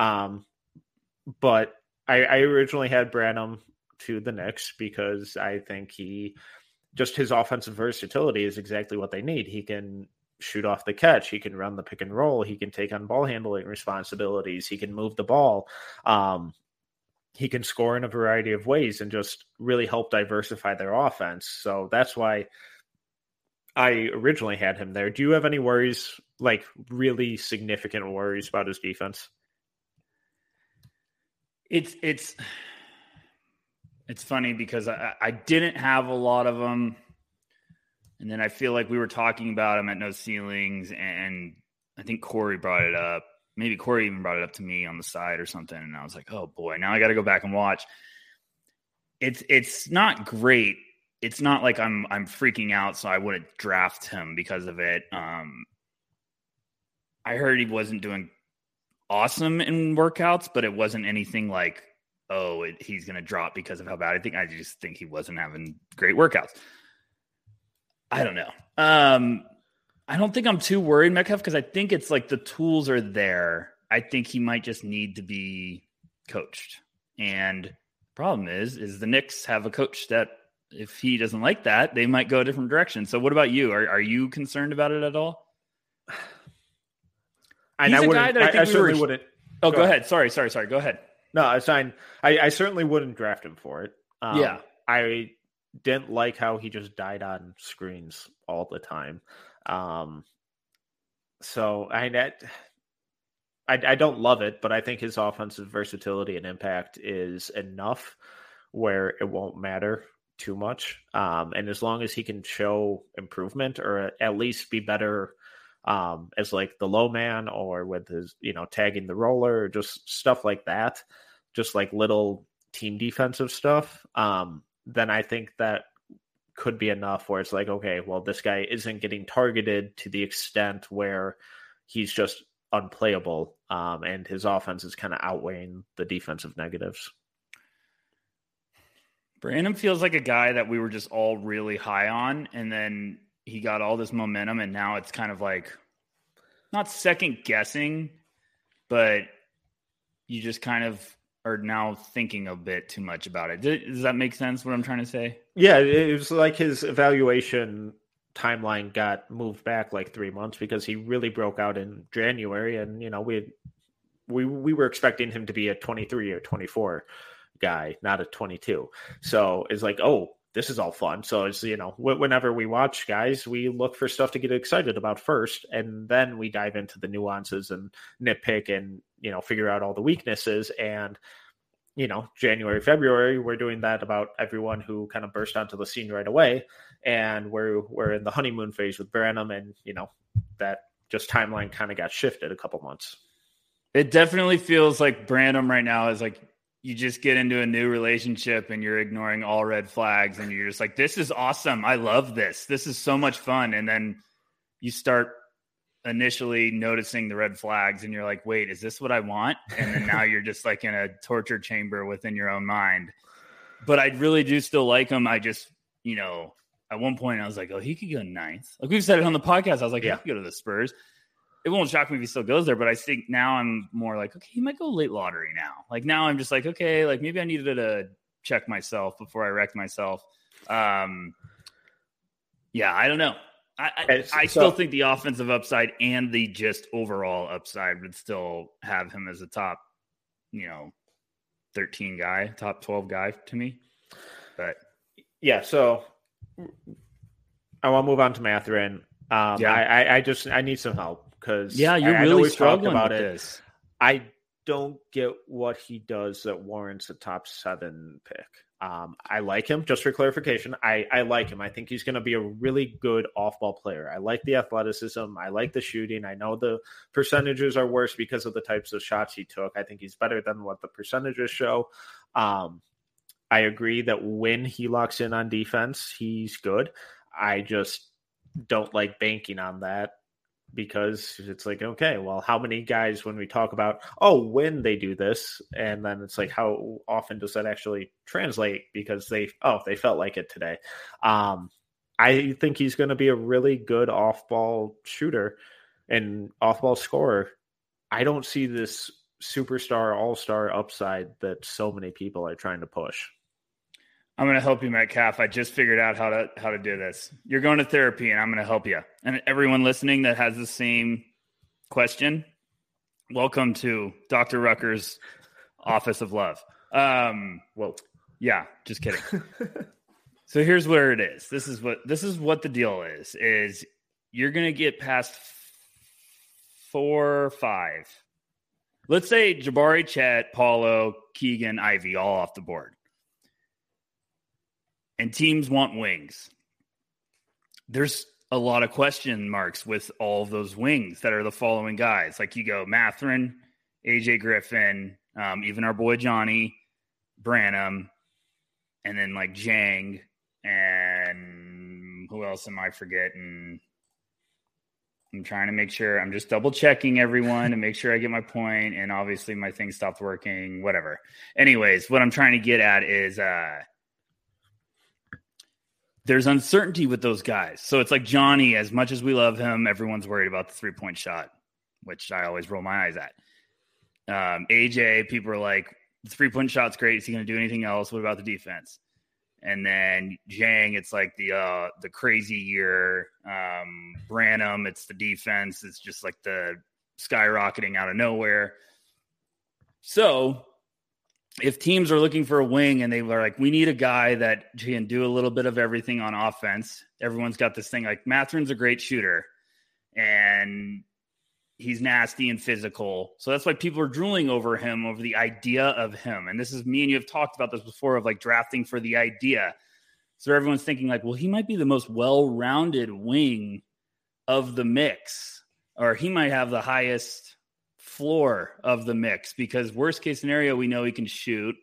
But I originally had Branham to the Knicks because I think his offensive versatility is exactly what they need. He can shoot off the catch. He can run the pick and roll. He can take on ball handling responsibilities. He can move the ball. He can score in a variety of ways and just really help diversify their offense. So that's why I originally had him there. Do you have any worries, really significant worries about his defense? It's funny because I didn't have a lot of them. And then I feel like we were talking about him at No Ceilings, and I think Corey brought it up. Maybe Corey even brought it up to me on the side or something. And I was like, oh boy, now I got to go back and watch. It's not great. It's not like I'm freaking out, so I wouldn't draft him because of it. I heard he wasn't doing awesome in workouts, but it wasn't anything like, he's going to drop because of how bad. I just think he wasn't having great workouts. I don't know. I don't think I'm too worried, Metcalf, because I think it's the tools are there. I think he might just need to be coached. And the problem is the Knicks have a coach that, if he doesn't like that, they might go a different direction. So what about you? Are you concerned about it at all? He's a guy that I think I certainly wouldn't. Oh, go ahead. Sorry. Go ahead. No, it's fine. I certainly wouldn't draft him for it. I didn't like how he just died on screens all the time. So I don't love it, but I think his offensive versatility and impact is enough where it won't matter too much. And as long as he can show improvement or at least be better as the low man or with his, tagging the roller, or just stuff like that, just little team defensive stuff, then I think that could be enough where it's okay, well, this guy isn't getting targeted to the extent where he's just unplayable, and his offense is kind of outweighing the defensive negatives. Branham feels like a guy that we were just all really high on, and then he got all this momentum, and now it's kind of not second guessing, but you just kind of are now thinking a bit too much about it. Does that make sense, what I'm trying to say? Yeah, it was his evaluation timeline got moved back 3 months because he really broke out in January, and we were expecting him to be a 23 or 24 guy, not a 22. So it's this is all fun. So it's, whenever we watch guys, we look for stuff to get excited about first, and then we dive into the nuances and nitpick and, figure out all the weaknesses. And, January, February, we're doing that about everyone who kind of burst onto the scene right away. And we're in the honeymoon phase with Branham, and, that just timeline kind of got shifted a couple months. It definitely feels like Branham right now is you just get into a new relationship and you're ignoring all red flags and you're just this is awesome. I love this. This is so much fun. And then you start initially noticing the red flags and you're like, wait, is this what I want? And then now you're just in a torture chamber within your own mind. But I really do still like him. I just, at one point I was like, oh, he could go ninth. Like we've said it on the podcast. I was like, he could go to the Spurs. It won't shock me if he still goes there, but I think now I'm more like, okay, he might go late lottery now. Like now I'm just like, okay, like maybe I needed to check myself before I wrecked myself. Yeah, I don't know. I still think the offensive upside and the just overall upside would still have him as a top, 13 guy, top 12 guy to me. But yeah, so I want to move on to Mathurin. I need some help because you're really struggling with this. I don't get what he does that warrants a top 7 pick. I like him. Just for clarification, I like him. I think he's going to be a really good off-ball player. I like the athleticism. I like the shooting. I know the percentages are worse because of the types of shots he took. I think he's better than what the percentages show. I agree that when he locks in on defense, he's good. I just don't like banking on that because it's like, okay, well, how many guys when we talk about, when they do this, and then it's like, how often does that actually translate? Because they felt like it today. I think he's going to be a really good off-ball shooter and off-ball scorer. I don't see this superstar, all-star upside that so many people are trying to push. I'm going to help you, Metcalf. I just figured out how to do this. You're going to therapy, and I'm going to help you. And everyone listening that has the same question, welcome to Dr. Rucker's Office of Love. Whoa. Yeah, just kidding. So here's where it is. This is what the deal is you're going to get past 4 or 5. Let's say Jabari, Chet, Paulo, Keegan, Ivy, all off the board. And teams want wings. There's a lot of question marks with all of those wings that are the following guys. Like you go Mathurin, AJ Griffin, even our boy Johnny, Branham, and then like Jang, and who else am I forgetting? I'm trying to make sure. I'm just double checking everyone to make sure I get my point. And obviously my thing stopped working, whatever. Anyways, what I'm trying to get at is there's uncertainty with those guys. So it's like Johnny, as much as we love him, everyone's worried about the 3-point shot, which I always roll my eyes at. AJ, people are like, the 3-point shot's great. Is he going to do anything else? What about the defense? And then Jang, it's like the crazy year. Branham, it's the defense. It's just like the skyrocketing out of nowhere. So if teams are looking for a wing and they are like, we need a guy that can do a little bit of everything on offense. Everyone's got this thing like Mathurin's a great shooter and he's nasty and physical. So that's why people are drooling over him, over the idea of him. And this is me and you have talked about this before of like drafting for the idea. So everyone's thinking like, well, he might be the most well-rounded wing of the mix, or he might have the highest floor of the mix because worst case scenario, we know he can shoot.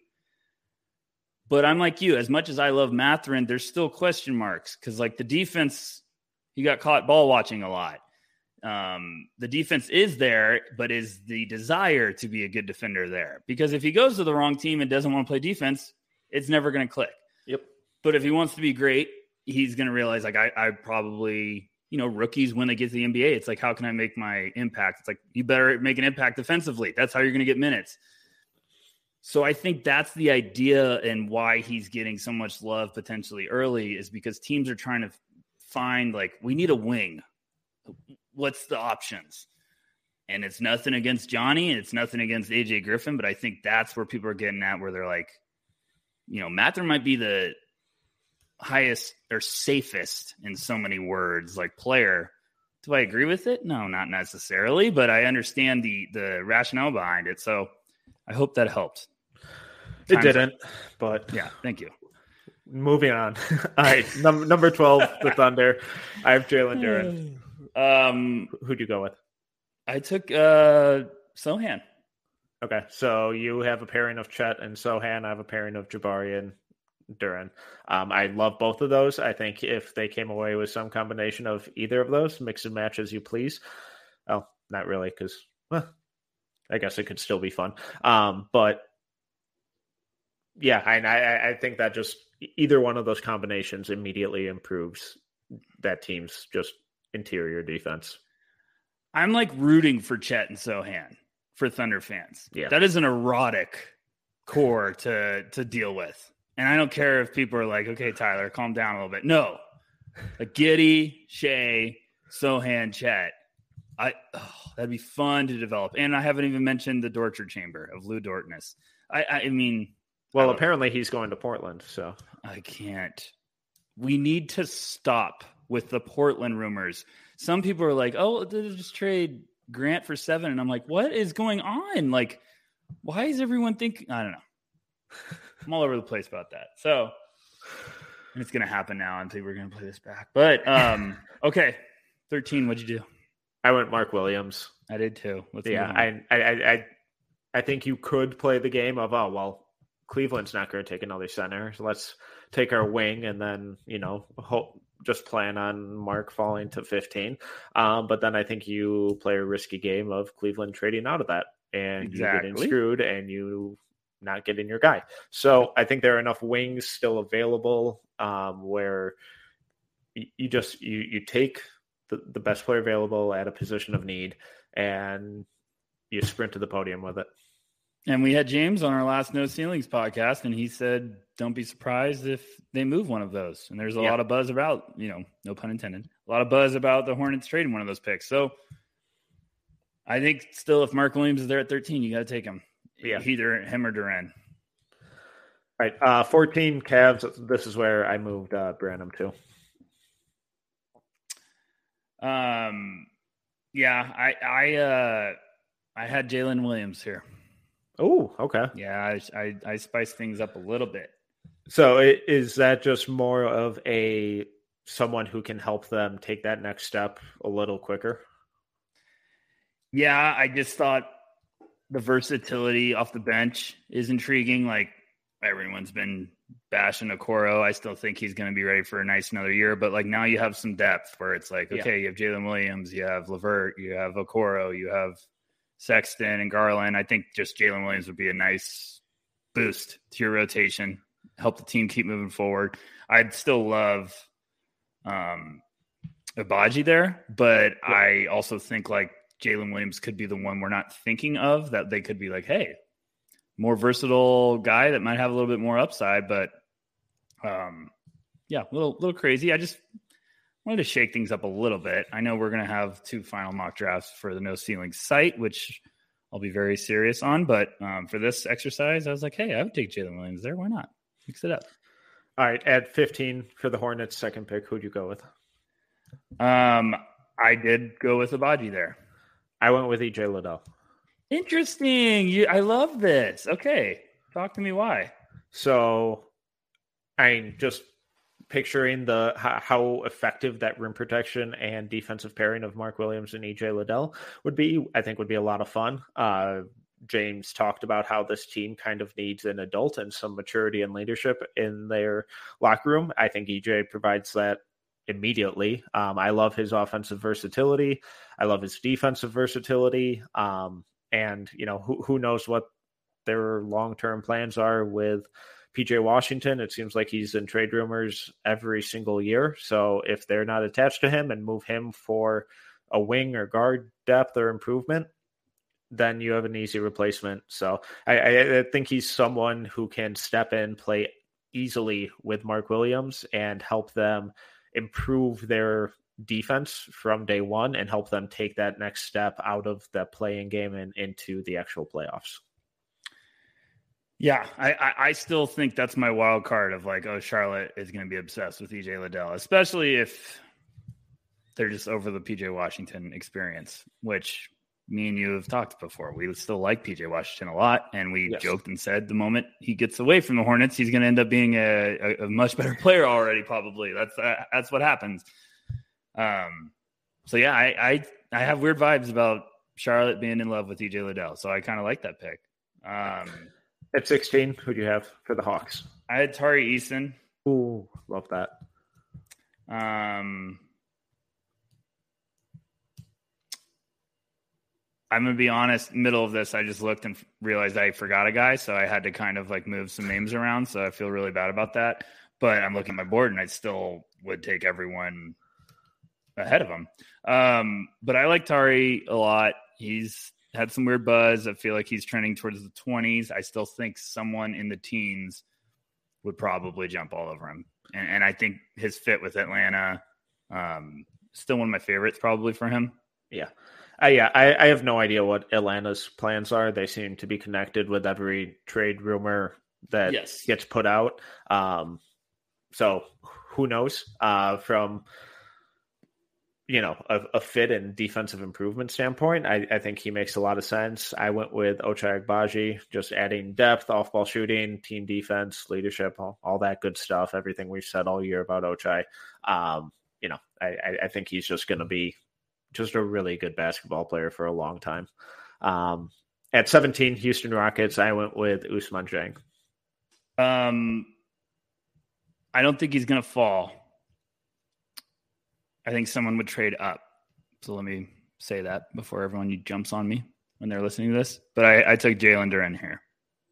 But I'm like you, as much as I love Mathurin, there's still question marks because like the defense, he got caught ball watching a lot. The defense is there, but is the desire to be a good defender there? Because if he goes to the wrong team and doesn't want to play defense, it's never going to click. Yep. But if he wants to be great, he's going to realize like I probably, rookies when they get to the NBA, it's like, how can I make my impact? It's like, you better make an impact defensively. That's how you're going to get minutes. So I think that's the idea and why he's getting so much love potentially early is because teams are trying to find like, we need a wing. What's the options? And it's nothing against Johnny and it's nothing against AJ Griffin, but I think that's where people are getting at where they're like, Mathurin might be the highest or safest in so many words, like player. Do I agree with it? No, not necessarily, but I understand the rationale behind it. So I hope that helped. It didn't, but yeah, thank you. Moving on. All right. Number 12, the Thunder. I have Jalen Duren. Who'd you go with? I took Sohan. Okay. So you have a pairing of Chet and Sohan. I have a pairing of Jabari and Duren. I love both of those. I think if they came away with some combination of either of those, mix and match as you please. Well, not really, because I guess it could still be fun. But Yeah, I think that just either one of those combinations immediately improves that team's just interior defense. I'm like rooting for Chet and Sohan for Thunder fans. Yeah. That is an erotic core to deal with. And I don't care if people are like, okay, Tyler, calm down a little bit. No. Like Giddey, Shea, Sohan, Chet. That'd be fun to develop. And I haven't even mentioned the Dortcher chamber of Lou Dortness. I mean, well, apparently he's going to Portland, so I can't. We need to stop with the Portland rumors. Some people are like, oh, they'll just trade Grant for 7. And I'm like, what is going on? Like, why is everyone thinking? I don't know. I'm all over the place about that. So, and it's going to happen now. I think we're going to play this back. But, okay. 13, what'd you do? I went Mark Williams. I did too. I think you could play the game of, oh, well, Cleveland's not going to take another center. So let's take our wing and then, just plan on Mark falling to 15. But then I think you play a risky game of Cleveland trading out of that and you getting screwed and you not getting your guy. So I think there are enough wings still available where you take the best player available at a position of need and you sprint to the podium with it. And we had James on our last No Ceilings podcast, and he said, don't be surprised if they move one of those. And there's a lot of buzz about, no pun intended, a lot of buzz about the Hornets trading one of those picks. So I think still if Mark Williams is there at 13, you got to take him. Yeah. Either him or Duran. All right. 14 Cavs. This is where I moved Branham to. I had Jalen Williams here. Oh, okay. Yeah, I spiced things up a little bit. So is that just more of someone who can help them take that next step a little quicker? Yeah, I just thought the versatility off the bench is intriguing. Like everyone's been bashing Okoro. I still think he's going to be ready for a nice another year. But like now you have some depth where it's like, okay, you have Jalen Williams, you have LeVert, you have Okoro, you have Sexton and Garland. I think just Jalen Williams would be a nice boost to your rotation, help the team keep moving forward. I'd still love Agbaji there, but I also think like Jalen Williams could be the one we're not thinking of, that they could be like, hey, more versatile guy that might have a little bit more upside, but a little crazy. I just wanted to shake things up a little bit. I know we're going to have 2 final mock drafts for the No Ceiling site, which I'll be very serious on. But for this exercise, I was like, hey, I would take Jalen Williams there. Why not? Mix it up. All right. At 15 for the Hornets, second pick, who'd you go with? I did go with Agbaji there. I went with EJ Liddell. Interesting. I love this. Okay. Talk to me why. So, just picturing how effective that rim protection and defensive pairing of Mark Williams and EJ Liddell would be, I think would be a lot of fun. James talked about how this team kind of needs an adult and some maturity and leadership in their locker room. I think EJ provides that immediately. I love his offensive versatility. I love his defensive versatility. And who knows what their long-term plans are with PJ Washington. It seems like he's in trade rumors every single year. So if they're not attached to him and move him for a wing or guard depth or improvement, then you have an easy replacement. So I think he's someone who can step in, play easily with Mark Williams and help them improve their defense from day one and help them take that next step out of the playing game and into the actual playoffs. Yeah, I still think that's my wild card of like, oh, Charlotte is going to be obsessed with EJ Liddell, especially if they're just over the PJ Washington experience, which me and you have talked before. We still like PJ Washington a lot, and we joked and said the moment he gets away from the Hornets, he's going to end up being a much better player already. Probably that's what happens. So yeah, I have weird vibes about Charlotte being in love with EJ Liddell, so I kind of like that pick. At 16, who do you have for the Hawks? I had Tari Eason. Ooh, love that. I'm going to be honest, middle of this, I just looked and realized I forgot a guy. So I had to kind of like move some names around. So I feel really bad about that. But I'm looking at my board and I still would take everyone ahead of him. But I like Tari a lot. He's had some weird buzz. I feel like he's trending towards the 20s. I still think someone in the teens would probably jump all over him. And I think his fit with Atlanta, still one of my favorites probably for him. Yeah. I have no idea what Atlanta's plans are. They seem to be connected with every trade rumor that gets put out. So who knows? From a fit and defensive improvement standpoint, I think he makes a lot of sense. I went with Ochai Agbaji, just adding depth, off-ball shooting, team defense, leadership, all that good stuff. Everything we've said all year about Ochai. I think he's just going to be just a really good basketball player for a long time. At 17, Houston Rockets, I went with Ousmane Dieng. I don't think he's going to fall. I think someone would trade up. So let me say that before everyone jumps on me when they're listening to this. But I took Jalen Duren here.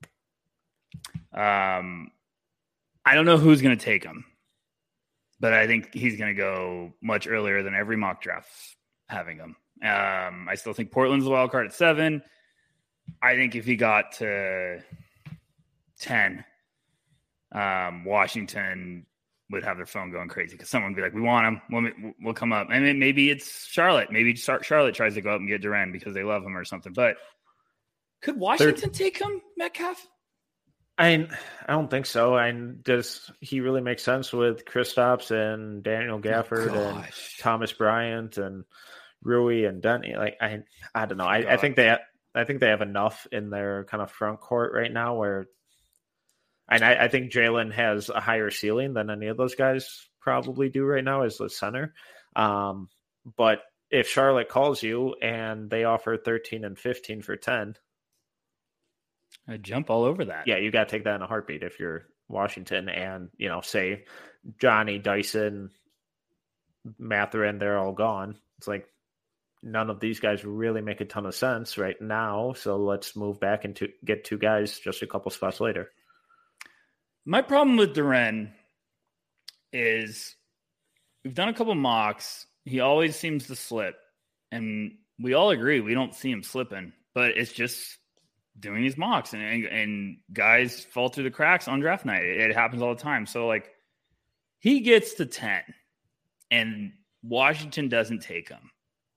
I don't know who's going to take him, but I think he's going to go much earlier than every mock draft having him. I still think Portland's the wild card at 7. I think if he got to 10, Washington would have their phone going crazy because someone would be like, we want him. We'll come up. I mean, maybe it's Charlotte. Maybe Charlotte tries to go up and get Duren because they love him or something. But could Washington take him, Metcalf? I don't think so. Does he really make sense with Kristaps and Daniel Gafford and Thomas Bryant and Rui and Denny? Like I don't know. I think they have enough in their kind of front court right now where, and I think Jalen has a higher ceiling than any of those guys probably do right now as the center. But if Charlotte calls you and they offer 13 and 15 for 10. I'd jump all over that. Yeah, you got to take that in a heartbeat if you're Washington and, say Johnny, Dyson, Mathurin, they're all gone. It's like none of these guys really make a ton of sense right now. So let's move back and get 2 guys just a couple spots later. My problem with Duren is we've done a couple mocks. He always seems to slip. And we all agree we don't see him slipping. But it's just doing these mocks. And guys fall through the cracks on draft night. It happens all the time. So, like, he gets to 10. And Washington doesn't take him.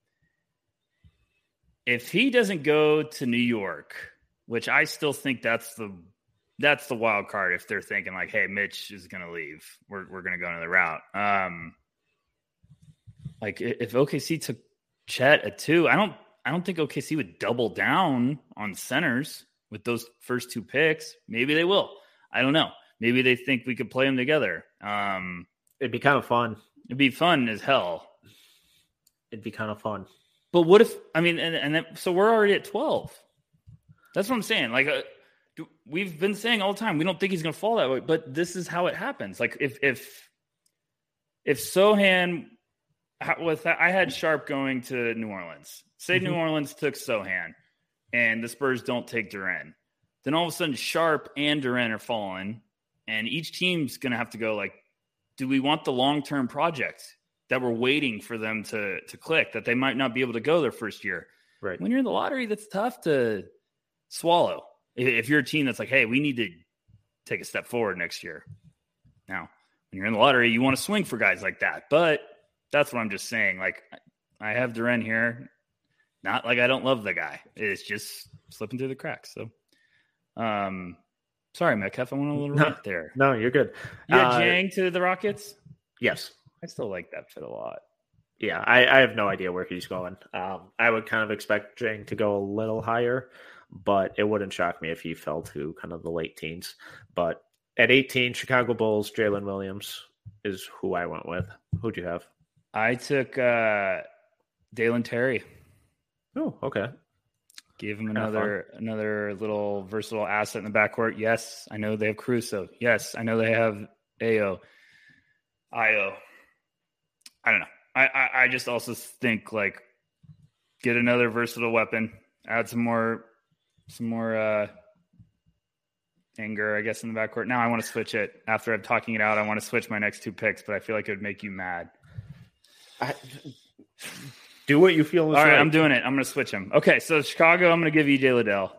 If he doesn't go to New York, which I still think that's the wild card if they're thinking like, hey, Mitch is going to leave. We're going to go another route. Like if OKC took Chet at 2, I don't think OKC would double down on centers with those first 2 picks. Maybe they will. I don't know. Maybe they think we could play them together. It'd be kind of fun. It'd be fun as hell. It'd be kind of fun. But what if, so we're already at 12. That's what I'm saying. Like, we've been saying all the time, we don't think he's going to fall that way, but this is how it happens. Like if Sohan I had Sharp going to New Orleans, say New Orleans took Sohan and the Spurs don't take Duren, then all of a sudden Sharp and Duren are falling and each team's going to have to go like, do we want the long-term project that we're waiting for them to click, that they might not be able to go their first year? Right. When you're in the lottery, that's tough to swallow. If you're a team that's like, hey, we need to take a step forward next year. Now, when you're in the lottery, you want to swing for guys like that. But that's what I'm just saying. Like, I have Duren here. Not like I don't love the guy. It's just slipping through the cracks. So, sorry, Metcalf. I went a little rant there. No, you're good. You had Dieng to the Rockets? Yes. I still like that fit a lot. Yeah, I have no idea where he's going. I would kind of expect Dieng to go a little higher, but it wouldn't shock me if he fell to kind of the late teens. But at 18, Chicago Bulls, Jalen Williams is who I went with. Who'd you have? I took Dalen Terry. Oh, okay. Give him another little versatile asset in the backcourt. Yes, I know they have Caruso. Yes, I know they have Io. I don't know. I just also think, like, get another versatile weapon Add some more anger, I guess, in the backcourt. Now I want to switch it. After I'm talking it out, I want to switch my next 2 picks, but I feel like it would make you mad. Do what you feel is all right. right. I'm doing it. I'm going to switch him. Okay, so Chicago, I'm going to give EJ Liddell.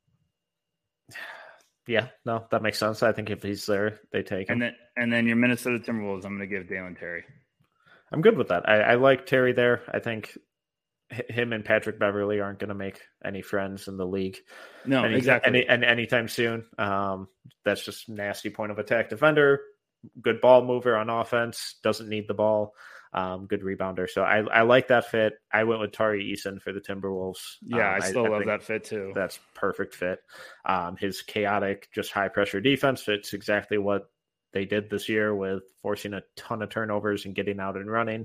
Yeah, no, that makes sense. I think if he's there, they take him. And then your Minnesota Timberwolves, I'm going to give Dalen Terry. I'm good with that. I like Terry there. I think him and Patrick Beverly aren't going to make any friends in the league. No, exactly. Anytime soon. That's just nasty point of attack defender, good ball mover on offense, doesn't need the ball, good rebounder. So I like that fit. I went with Tari Eason for the Timberwolves. Yeah, I still love that fit too. That's perfect fit. His chaotic, just high pressure defense fits exactly what they did this year with forcing a ton of turnovers and getting out and running.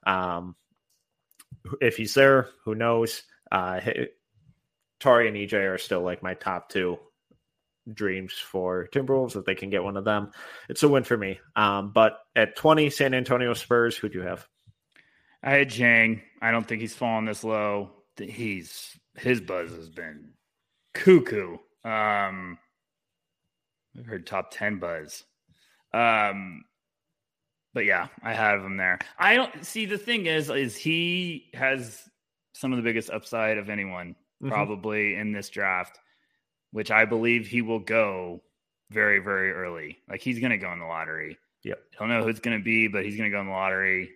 If he's there, who knows? Tari and EJ are still like my top 2 dreams for Timberwolves. If they can get one of them, it's a win for me. But at 20, San Antonio Spurs, who do you have? I had Jang. I don't think he's fallen this low. His buzz has been cuckoo. I've heard top 10 buzz. But yeah, I have him there. I don't see, the thing is he has some of the biggest upside of anyone probably in this draft, which I believe he will go very, very early. Like he's going to go in the lottery. Yep. Don't know who it's going to be, but he's going to go in the lottery.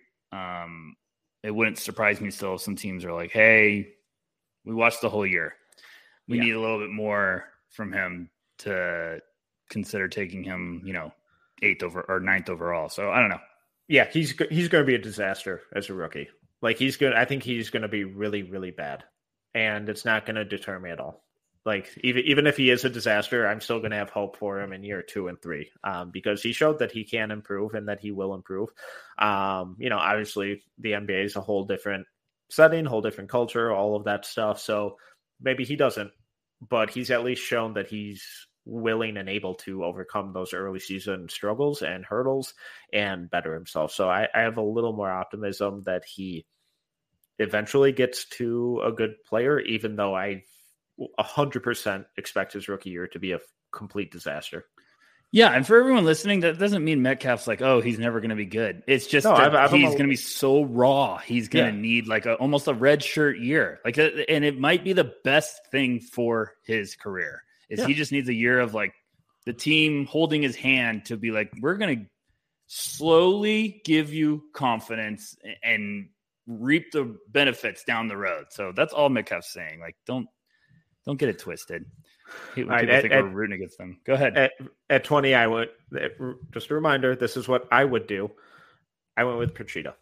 It wouldn't surprise me still if some teams are like, hey, we watched the whole year. We need a little bit more from him to consider taking him, 8th or 9th overall. So I don't know. Yeah, he's going to be a disaster as a rookie. Like I think he's going to be really, really bad, and it's not going to deter me at all. Like even if he is a disaster, I'm still going to have hope for him in year 2 and 3, because he showed that he can improve and that he will improve. Obviously the NBA is a whole different setting, whole different culture, all of that stuff. So maybe he doesn't, but he's at least shown that he's willing and able to overcome those early season struggles and hurdles and better himself. So I have a little more optimism that he eventually gets to a good player, even though I 100% expect his rookie year to be a complete disaster. Yeah, and for everyone listening, that doesn't mean Metcalf's like, oh, he's never going to be good. It's just he's going to be so raw. He's going to need like almost a red shirt year. And it might be the best thing for his career. He just needs a year of like the team holding his hand to be like, we're going to slowly give you confidence and reap the benefits down the road. So that's all Metcalf's saying. Like, don't get it twisted. People think we're rooting against them. Go ahead. At 20, I would, just a reminder, this is what I would do. I went with Pachita.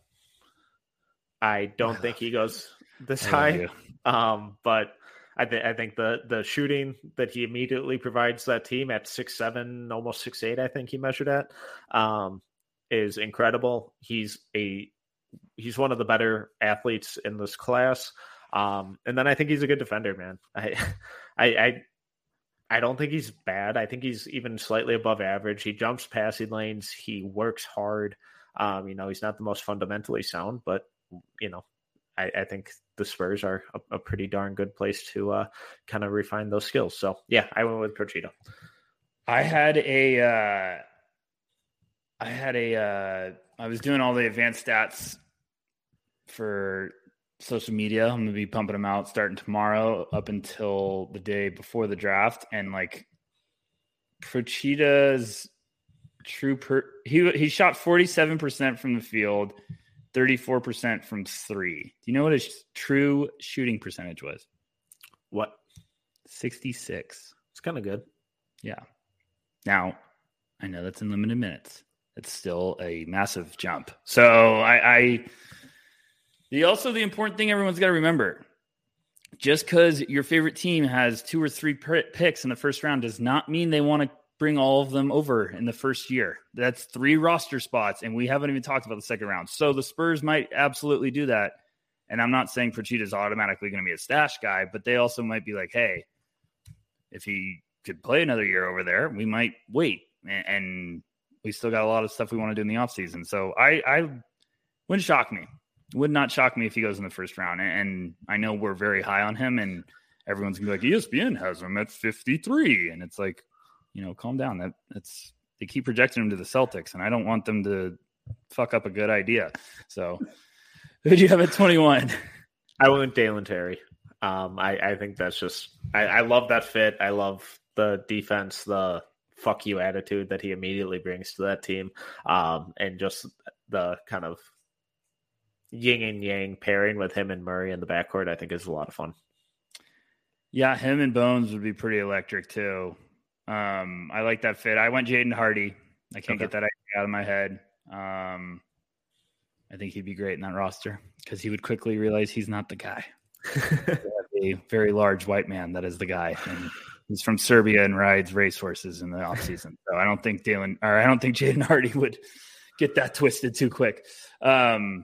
I don't think he goes this high, but I think the shooting that he immediately provides that team at 6'7", almost 6'8", I think he measured at, is incredible. He's one of the better athletes in this class. And then I think he's a good defender, man. I don't think he's bad. I think he's even slightly above average. He jumps passing lanes. He works hard. He's not the most fundamentally sound, but I think the Spurs are a pretty darn good place to kind of refine those skills. So yeah, I went with Pachita. I was doing all the advanced stats for social media. I'm going to be pumping them out starting tomorrow up until the day before the draft. And like Pachita's he shot 47% from the field, 34% from 3. Do you know what his true shooting percentage was? What? 66. It's kind of good. Yeah. Now, I know that's in limited minutes. It's still a massive jump. So the important thing everyone's got to remember, just because your favorite team has 2 or 3 picks in the first round does not mean they want to bring all of them over in the first year. That's 3 roster spots, and we haven't even talked about the second round. So the Spurs might absolutely do that. And I'm not saying Pachita's automatically going to be a stash guy, but they also might be like, hey, if he could play another year over there, we might wait. And we still got a lot of stuff we want to do in the offseason. So I wouldn't shock me. Would not shock me if he goes in the first round. And I know we're very high on him, and everyone's gonna be like, ESPN has him at 53, and it's like, calm down. That's they keep projecting him to the Celtics, and I don't want them to fuck up a good idea. So, who do you have at 21? I went Dalen Terry. I think that's just I love that fit. I love the defense, the fuck you attitude that he immediately brings to that team, and just the kind of yin and yang pairing with him and Murray in the backcourt, I think is a lot of fun. Yeah, him and Bones would be pretty electric too. I like that fit. I went Jaden Hardy. I can't get that idea out of my head. I think he'd be great in that roster because he would quickly realize he's not the guy. A very large white man that is the guy. And he's from Serbia and rides racehorses in the offseason. So I don't think Jaden Hardy would get that twisted too quick. I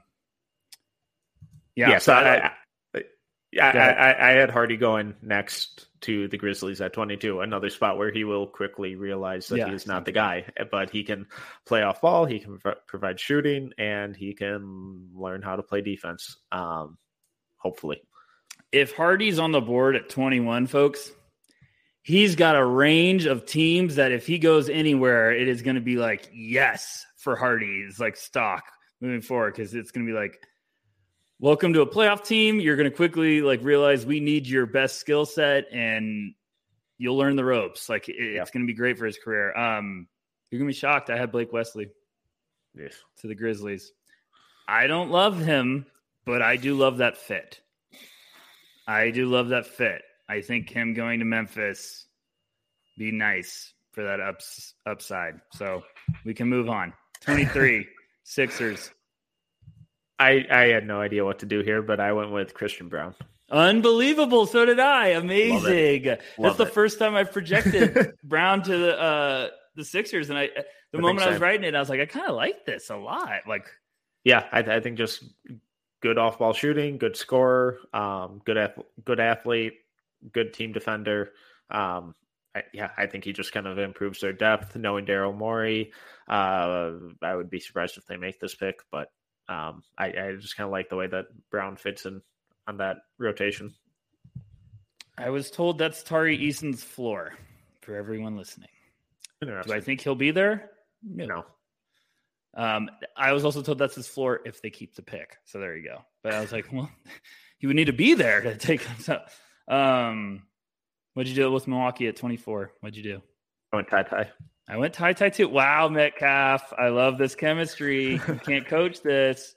had Hardy going next to the Grizzlies at 22, another spot where he will quickly realize that he is not the guy, but he can play off ball, he can provide shooting, and he can learn how to play defense, hopefully. If Hardy's on the board at 21, folks, he's got a range of teams that if he goes anywhere, it is going to be like, yes, for Hardy. It's like stock moving forward because it's going to be like, welcome to a playoff team. You're going to quickly realize we need your best skill set and you'll learn the ropes. It's going to be great for his career. You're going to be shocked. I had Blake Wesley to the Grizzlies. I don't love him, but I do love that fit. I think him going to Memphis be nice for that upside. So we can move on. 23 Sixers. I had no idea what to do here, but I went with Christian Braun. Unbelievable. So did I. Amazing. That's the first time I've projected Brown to the Sixers. And the moment I was writing it, I was like, I kind of like this a lot. I think just good off-ball shooting, good scorer, good athlete, good team defender. I think he just kind of improves their depth. Knowing Daryl Morey, I would be surprised if they make this pick, but I just kind of like the way that Brown fits in on that rotation. I was told that's Tari Eason's floor for everyone listening. Do I think he'll be there? No. I was also told that's his floor if they keep the pick. So there you go. But I was like, well, he would need to be there to take him. So, what'd you do with Milwaukee at 24? What'd you do? I went Ty. I went Ty too. Wow, Metcalf. I love this chemistry. You can't coach this.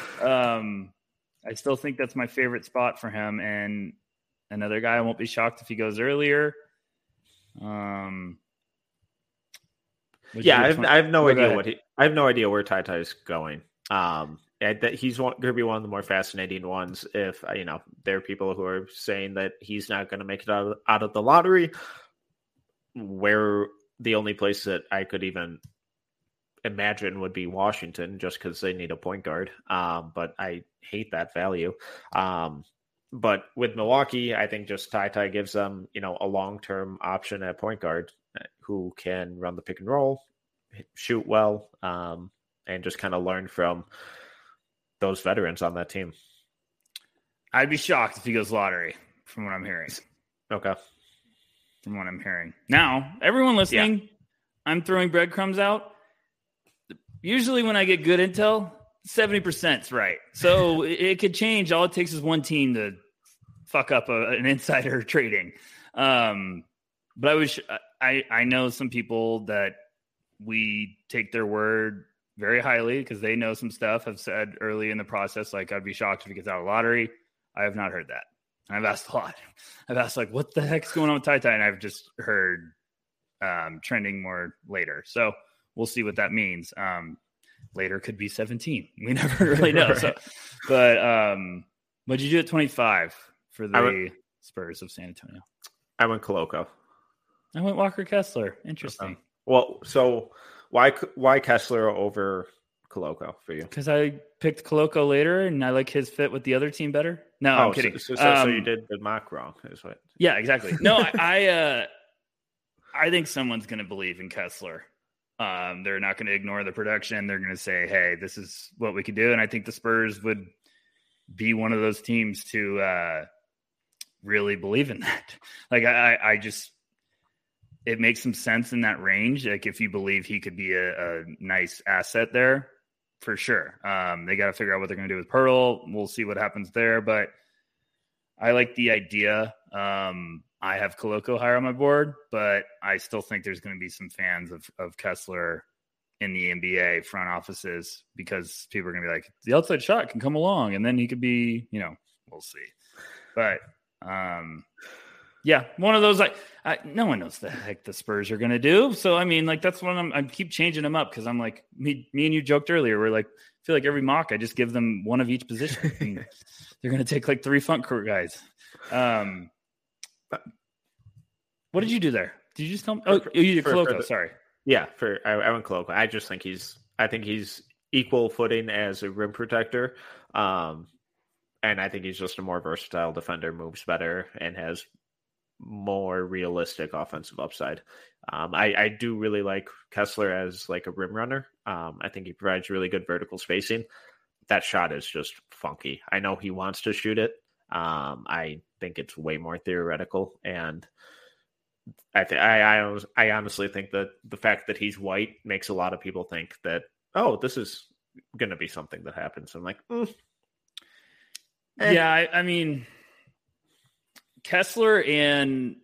I still think that's my favorite spot for him. And another guy, I won't be shocked if he goes earlier. I have no idea I have no idea where Ty is going. That he's going to be one of the more fascinating ones. If there are people who are saying that he's not going to make it out of the lottery, where the only place that I could even imagine would be Washington, just because they need a point guard. But I hate that value. But with Milwaukee, I think just Ty gives them, a long-term option at point guard who can run the pick and roll, shoot well, and just kind of learn from those veterans on that team. I'd be shocked if he goes lottery, from what I'm hearing. Okay. From what I'm hearing. Now, everyone listening, I'm throwing breadcrumbs out. Usually when I get good intel, 70% is right. So it could change. All it takes is one team to fuck up an insider trading. But I know some people that we take their word very highly because they know some stuff, have said early in the process, I'd be shocked if he gets out of lottery. I have not heard that. And I've asked a lot. I've asked what the heck's going on with Ty? And I've just heard trending more later. So we'll see what that means. Later could be 17. We never really know. So, but what'd you do at 25 for the Spurs of San Antonio? I went Koloko. I went Walker Kessler. Interesting. Well, so why Kessler over Koloko for you? Because I picked Koloko later, and I like his fit with the other team better. No, I'm kidding. So you did the mock wrong, is what? Yeah, exactly. No, I think someone's going to believe in Kessler. They're not going to ignore the production. They're going to say, hey, this is what we can do. And I think the Spurs would be one of those teams to really believe in that. Like, I just, it makes some sense in that range. Like, if you believe he could be a nice asset there, for sure. They got to figure out what they're going to do with Pearl. We'll see what happens there, but I like the idea. I have Koloko higher on my board, but I still think there's going to be some fans of Kessler in the NBA front offices, because people are going to be like, the outside shot can come along and then he could be, we'll see. But yeah, one of those, no one knows the heck the Spurs are going to do. So, I mean, like, that's when I keep changing them up, because I'm like, me and you joked earlier, we're like, I feel like every mock, I just give them one of each position. They're going to take like 3 front court guys. What did you do there? Did you just tell me? Oh, you did Koloko. Sorry. Yeah, I went Koloko. I just think he's equal footing as a rim protector. And I think he's just a more versatile defender, moves better, and has more realistic offensive upside. I do really like Kessler as like a rim runner. I think he provides really good vertical spacing. That shot is just funky. I know he wants to shoot it. I think it's way more theoretical, and I honestly think that the fact that he's white makes a lot of people think that, oh, this is going to be something that happens. I'm like, Yeah, I mean, Kessler and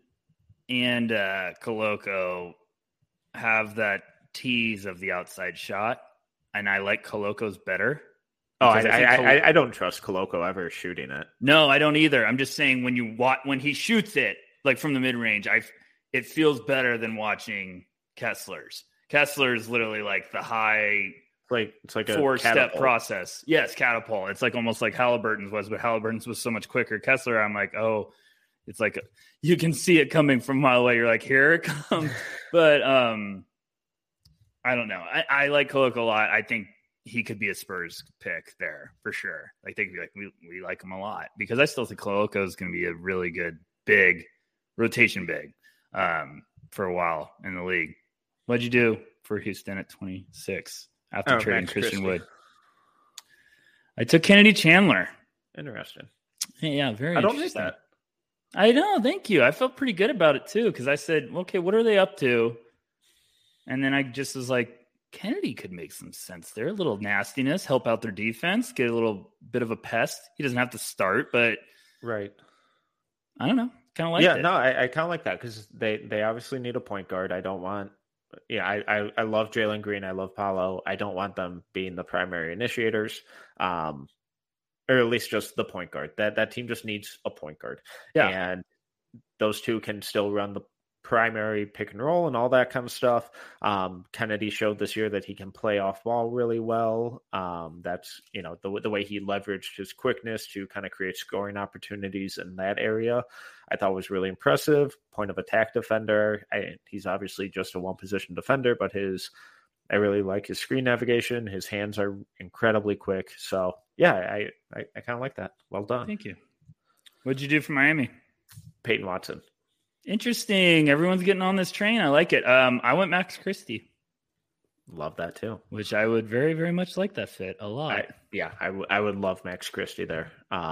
Koloko have that tease of the outside shot, and I like Koloko's better. Oh, I don't trust Koloko ever shooting it. No, I don't either. I'm just saying when he shoots it, like from the mid range, it feels better than watching Kessler's. Kessler's literally like the high, it's like a 4-step process. Yes, catapult. It's like almost like Halliburton's was, but Halliburton's was so much quicker. Kessler, I'm like, oh, it's like you can see it coming from a mile away. You're like, here it comes. But I don't know. I like Koloko a lot. I think he could be a Spurs pick there for sure. Like, they could be like, we like him a lot, because I still think Koloko is going to be a really good big rotation big for a while in the league. What'd you do for Houston at 26 after trading Christian Wood? I took Kennedy Chandler. Interesting. Yeah, very I don't interesting. hate that. I know. Thank you. I felt pretty good about it too, because I said, okay, what are they up to? And then I just was like, Kennedy could make some sense there. A little nastiness, help out their defense, get a little bit of a pest. He doesn't have to start, but right. I don't know. Kind of like it. No, I kind of like that, because they obviously need a point guard. I don't want. Yeah, I love Jalen Green. I love Paolo. I don't want them being the primary initiators, or at least just the point guard. That team just needs a point guard. Yeah, and those two can still run the primary pick and roll and all that kind of stuff. Kennedy showed this year that he can play off ball really well. That's, the way he leveraged his quickness to kind of create scoring opportunities in that area, I thought was really impressive. Point of attack defender. He's obviously just a one position defender, but I really like his screen navigation. His hands are incredibly quick. So yeah, I kind of like that. Well done. Thank you. What'd you do for Miami? Peyton Watson. Interesting. Everyone's getting on this train. I like it. I went Max Christie. Love that too. Which I would very, very much like that fit a lot. I would love Max Christie there.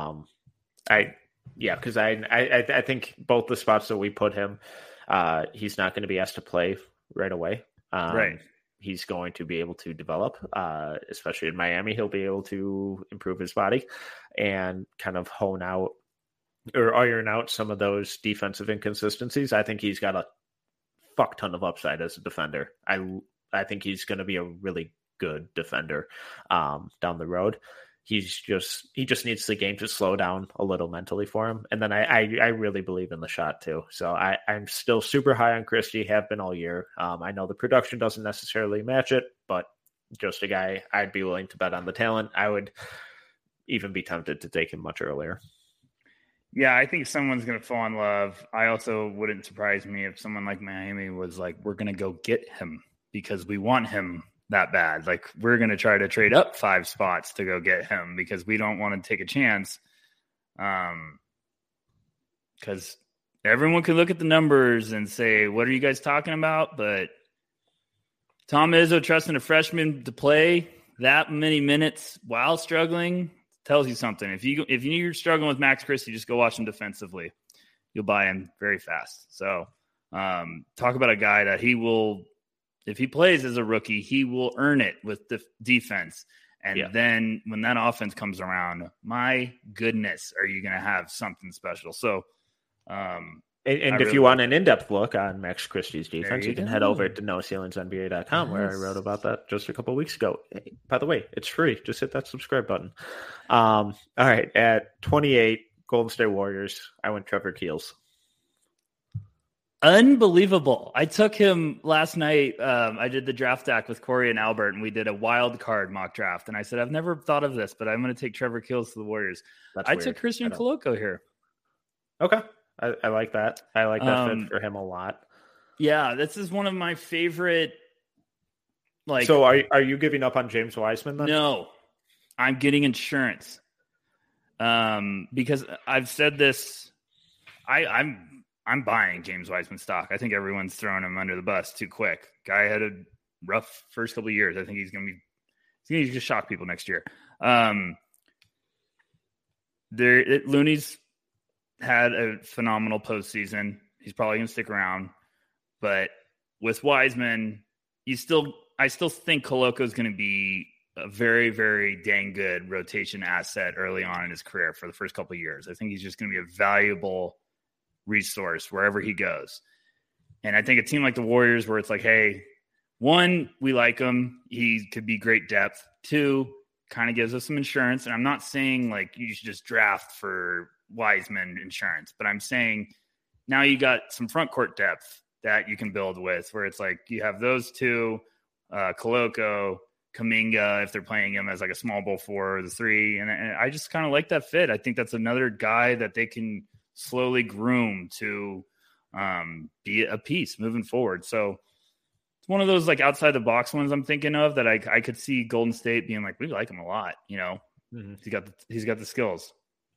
Because I think both the spots that we put him, he's not going to be asked to play right away. Right. He's going to be able to develop, especially in Miami. He'll be able to improve his body and kind of hone out or iron out some of those defensive inconsistencies. I think he's got a fuck ton of upside as a defender. I think he's going to be a really good defender down the road. He just needs the game to slow down a little mentally for him. And then I really believe in the shot too. So I'm still super high on Christie, have been all year. I know the production doesn't necessarily match it, but just a guy I'd be willing to bet on the talent. I would even be tempted to take him much earlier. Yeah, I think someone's going to fall in love. I also wouldn't surprise me if someone like Miami was like, we're going to go get him because we want him that bad. Like, we're going to try to trade up 5 spots to go get him because we don't want to take a chance. Because everyone can look at the numbers and say, what are you guys talking about? But Tom Izzo trusting a freshman to play that many minutes while struggling tells you something. If you're struggling with Max Christie, just go watch him defensively. you'll buy him very fast. So talk about a guy that he will, if he plays as a rookie, he will earn it with the defense. And then when that offense comes around, my goodness, are you going to have something special? So, and if you want an in-depth look on Max Christie's defense, you can head over to NoCeilingsNBA.com where I wrote about that just a couple of weeks ago. Hey, by the way, it's free. Just hit that subscribe button. All right. At 28, Golden State Warriors, I went Trevor Keels. Unbelievable. I took him last night. I did the draft deck with Corey and Albert, and we did a wild card mock draft. And I said, I've never thought of this, but I'm going to take Trevor Keels to the Warriors. I took Christian Koloko here. Okay. I like that. I like that fit for him a lot. Yeah, this is one of my favorite. So are you giving up on James Wiseman then? No, I'm getting insurance. Because I've said this, I'm buying James Wiseman stock. I think everyone's throwing him under the bus too quick. Guy had a rough first couple of years. I think he's going to just shock people next year. Looney's had a phenomenal postseason. He's probably going to stick around, but with Wiseman, I still think Koloko is going to be a very, very dang good rotation asset early on in his career for the first couple of years. I think he's just going to be a valuable resource wherever he goes. And I think a team like the Warriors, where it's like, hey, one, we like him. He could be great depth. Two, kind of gives us some insurance. And I'm not saying like you should just draft for Wiseman insurance, but I'm saying now you got some front court depth that you can build with, where it's like you have those two, Koloko, Kuminga, if they're playing him as like a small ball 4 or the 3. And I just kind of like that fit. I think that's another guy that they can slowly groom to be a piece moving forward. So it's one of those like outside the box ones I'm thinking of that I could see Golden State being like, we like him a lot. You know, he's got the skills.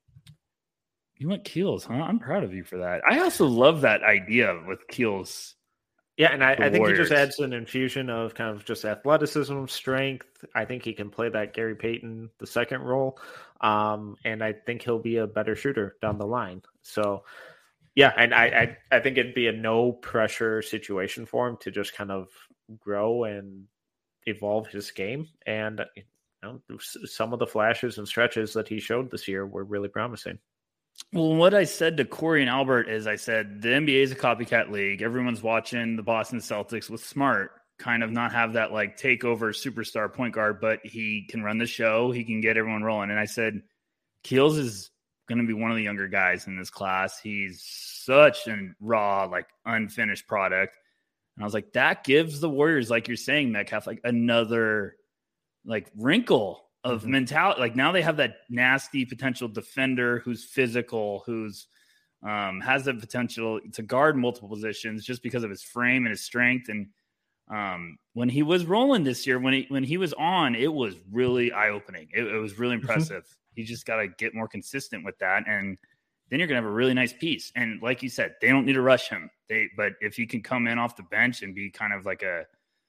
You went Keels, huh? I'm proud of you for that. I also love that idea with Keels. Yeah, and I think he just adds an infusion of kind of just athleticism, strength. I think he can play that Gary Payton, the second role. And I think he'll be a better shooter down the line. So, yeah, and I think it'd be a no-pressure situation for him to just kind of grow and evolve his game. And some of the flashes and stretches that he showed this year were really promising. Well, what I said to Corey and Albert is I said the NBA is a copycat league. Everyone's watching the Boston Celtics with Smart kind of not have that like takeover superstar point guard, but he can run the show. He can get everyone rolling. And I said, Keels is going to be one of the younger guys in this class. He's such a raw, like unfinished product. And I was like, that gives the Warriors, like you're saying, Metcalf, like another like wrinkle of mentality. Like now they have that nasty potential defender who's physical, who's has the potential to guard multiple positions just because of his frame and his strength. And when he was rolling this year, when he was on, it was really eye-opening. It was really impressive. He just got to get more consistent with that. And then you're going to have a really nice piece. And like you said, they don't need to rush him. But if he can come in off the bench and be kind of like a,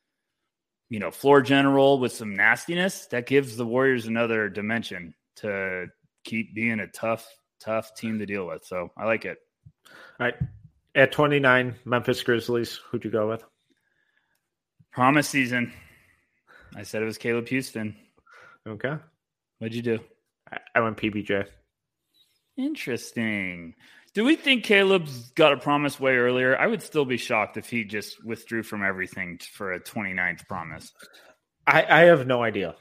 floor general with some nastiness, that gives the Warriors another dimension to keep being a tough team to deal with. So I like it. All right. At 29, Memphis Grizzlies, who'd you go with? Promise season. I said it was Caleb Houston. Okay. What'd you do? I went PBJ. Interesting. Do we think Caleb's got a promise way earlier? I would still be shocked if he just withdrew from everything for a 29th promise. I have no idea.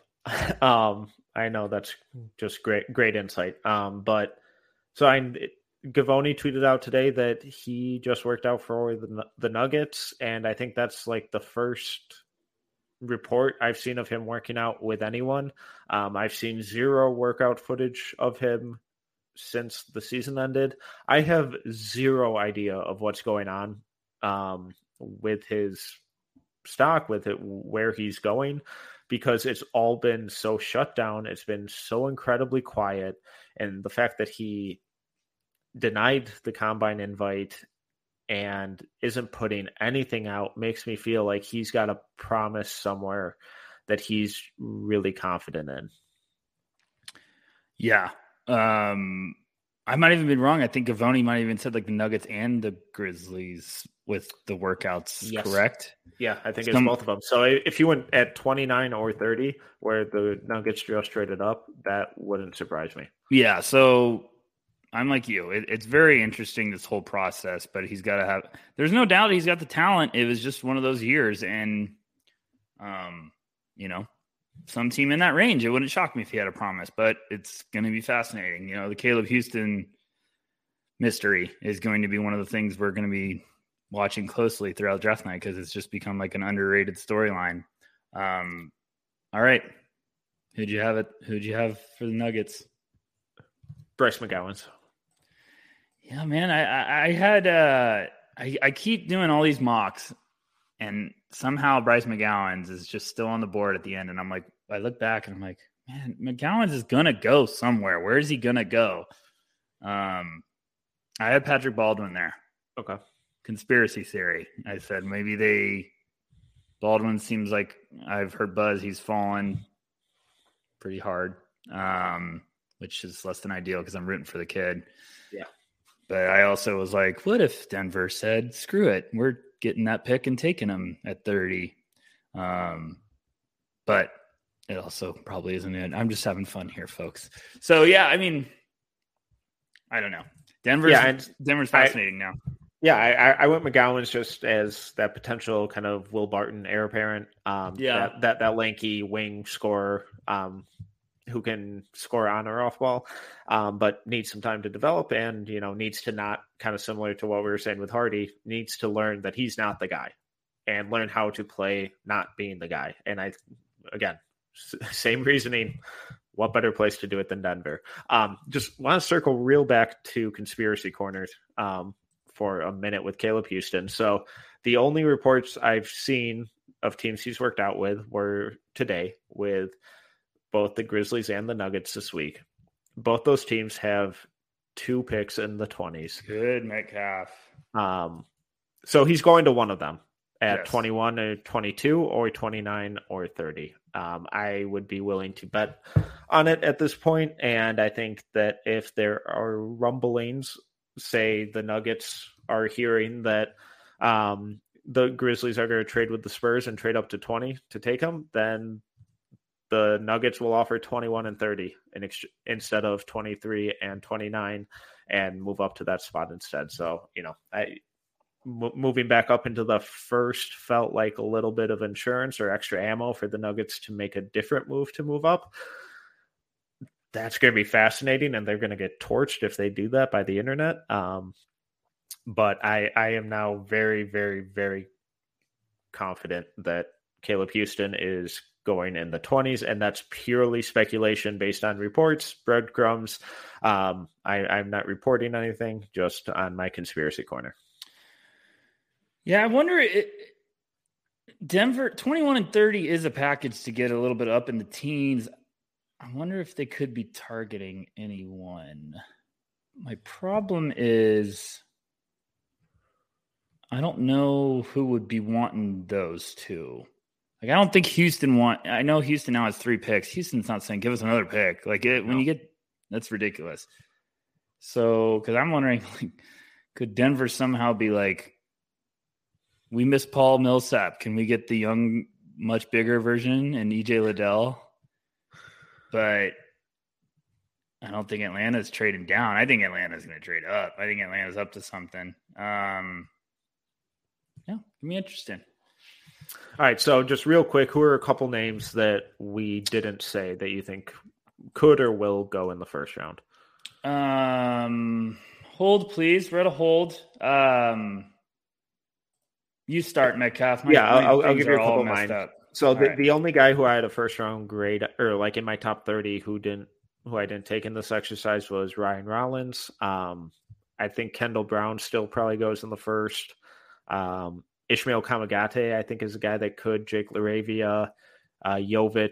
I know that's just great insight. But so Gavoni tweeted out today that he just worked out for the Nuggets, and I think that's like the first report I've seen of him working out with anyone. I've seen zero workout footage of him since the season ended. I have zero idea of what's going on with his stock, with it, where he's going, because it's all been so shut down. It's been so incredibly quiet. And the fact that he denied the combine invite and isn't putting anything out makes me feel like he's got a promise somewhere that he's really confident in. Yeah. I'm I might have even been wrong. I think Gavoni might have even said like the Nuggets and the Grizzlies with the workouts, Yes. Correct? Yeah, I think it's both of them. So if you went at 29 or 30, where the Nuggets just traded up, that wouldn't surprise me. Yeah, so I'm like you. It's very interesting, this whole process, but he's got to have – there's no doubt he's got the talent. It was just one of those years, and, some team in that range, it wouldn't shock me if he had a promise, but it's going to be fascinating. The Caleb Houston mystery is going to be one of the things we're going to be watching closely throughout draft night because it's just become like an underrated storyline. All right. Who'd you have for the Nuggets? Bryce McGowens. Yeah, man. I had I keep doing all these mocks, and somehow Bryce McGowens is just still on the board at the end. And I'm like, I look back and I'm like, man, McGowens is gonna go somewhere. Where is he gonna go? I had Patrick Baldwin there. Okay. Conspiracy theory. I said Baldwin seems like, I've heard buzz, he's fallen pretty hard, which is less than ideal because I'm rooting for the kid. Yeah. But I also was like, what if Denver said, screw it, we're getting that pick and taking him at 30? But it also probably isn't it. I'm just having fun here, folks. So, yeah, I mean, I don't know. Denver's fascinating now. Yeah, I went McGowens just as that potential kind of Will Barton heir apparent. That lanky wing scorer who can score on or off ball, but needs some time to develop and, needs to not, kind of similar to what we were saying with Hardy, needs to learn that he's not the guy and learn how to play not being the guy. And same reasoning. What better place to do it than Denver? Just want to circle real back to conspiracy corners for a minute with Caleb Houston. So the only reports I've seen of teams he's worked out with were today with both the Grizzlies and the Nuggets this week. Both those teams have 2 picks in the 20s. Good, Metcalf. So he's going to one of them at 21 or 22 or 29 or 30. I would be willing to bet on it at this point. And I think that if there are rumblings, say the Nuggets are hearing that the Grizzlies are going to trade with the Spurs and trade up to 20 to take him, then the Nuggets will offer 21 and 30 instead of 23 and 29 and move up to that spot instead. So, moving back up into the first felt like a little bit of insurance or extra ammo for the Nuggets to make a different move to move up. That's going to be fascinating, and they're going to get torched if they do that by the internet. But I am now very, very, very confident that Caleb Houston is going in the 20s, and that's purely speculation based on reports, breadcrumbs. I'm not reporting anything, just on my conspiracy corner. Yeah, I wonder, Denver 21 and 30 is a package to get a little bit up in the teens. I wonder if they could be targeting anyone. My problem is I don't know who would be wanting those two. Like, I don't think I know Houston now has 3 picks. Houston's not saying, give us another pick. Like, when you get, that's ridiculous. So, because I'm wondering, like, could Denver somehow be like, we miss Paul Millsap. Can we get the young, much bigger version and EJ Liddell? But I don't think Atlanta's trading down. I think Atlanta's going to trade up. I think Atlanta's up to something. Yeah, it'll be interesting. All right, so just real quick, who are a couple names that we didn't say that you think could or will go in the first round? Hold, please. We're at a hold. You start, Metcalf. I'll give you a couple of mine. Up. So the only guy who I had a first round grade, or like in my top 30, who I didn't take in this exercise was Ryan Rollins. I think Kendall Brown still probably goes in the first. Ishmael Kamagate, I think, is a guy that could. Jake LaRavia, Jovic,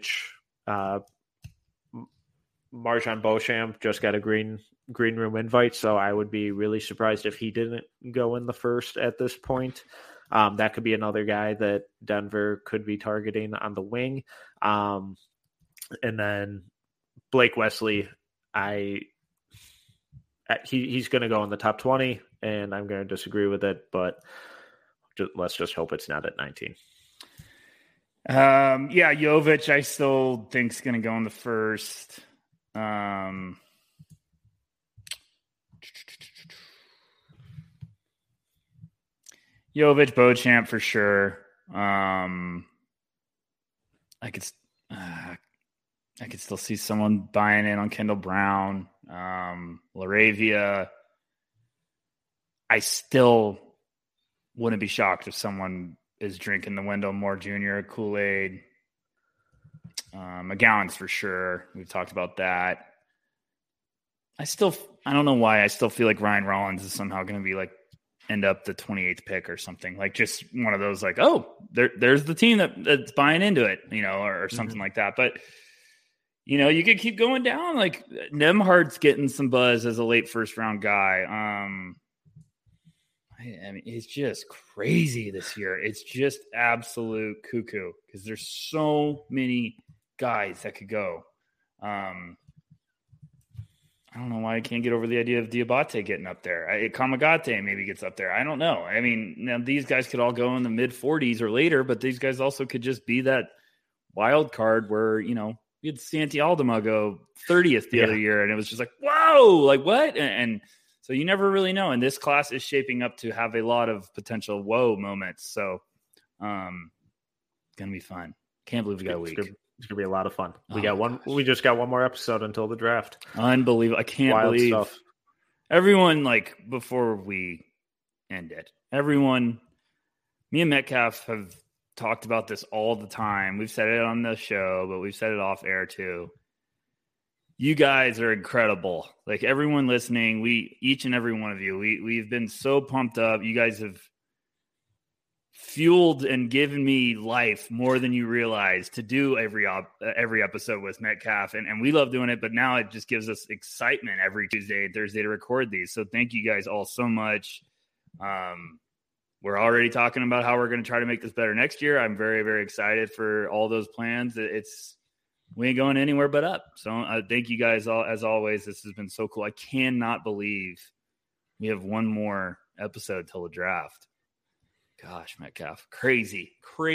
Marjan Beauchamp just got a green room invite, so I would be really surprised if he didn't go in the first at this point. That could be another guy that Denver could be targeting on the wing. And then Blake Wesley, I he's going to go in the top 20, and I'm going to disagree with it, but let's just hope it's not at 19. Yeah, Jovic, I still think is going to go in the first. Jovic, Beauchamp for sure. I could still see someone buying in on Kendall Brown, Laravia. I still wouldn't be shocked if someone is drinking the Wendell Moore Jr. Kool-Aid. McGowan's for sure. We've talked about that. I don't know why. I still feel like Ryan Rollins is somehow going to be like end up the 28th pick or something, like just one of those, like, oh, there's the team that's buying into it, or something like that. But, you could keep going down. Like Nemhard's getting some buzz as a late first round guy. I mean, it's just crazy this year. It's just absolute cuckoo because there's so many guys that could go. I don't know why I can't get over the idea of Diabate getting up there. Kamagate maybe gets up there. I don't know. I mean, now these guys could all go in the mid-40s or later, but these guys also could just be that wild card where, we had Santi Aldama go 30th the other year, and it was just like, whoa, like what? And so you never really know. And this class is shaping up to have a lot of potential whoa moments. So going to be fun. Can't believe we got a week. It's gonna be a lot of fun. We just got one more episode until the draft. Unbelievable! I can't believe stuff. Everyone. Like before we end it, me and Metcalf have talked about this all the time. We've said it on the show, but we've said it off air too. You guys are incredible. Like everyone listening, each and every one of you, we've been so pumped up. You guys have fueled and given me life more than you realize to do every episode with Metcalf. And we love doing it, but now it just gives us excitement every Tuesday and Thursday to record these. So thank you guys all so much. We're already talking about how we're going to try to make this better next year. I'm very, very excited for all those plans. We ain't going anywhere but up. So thank you guys all, as always. This has been so cool. I cannot believe we have one more episode till the draft. Gosh, Metcalf, crazy.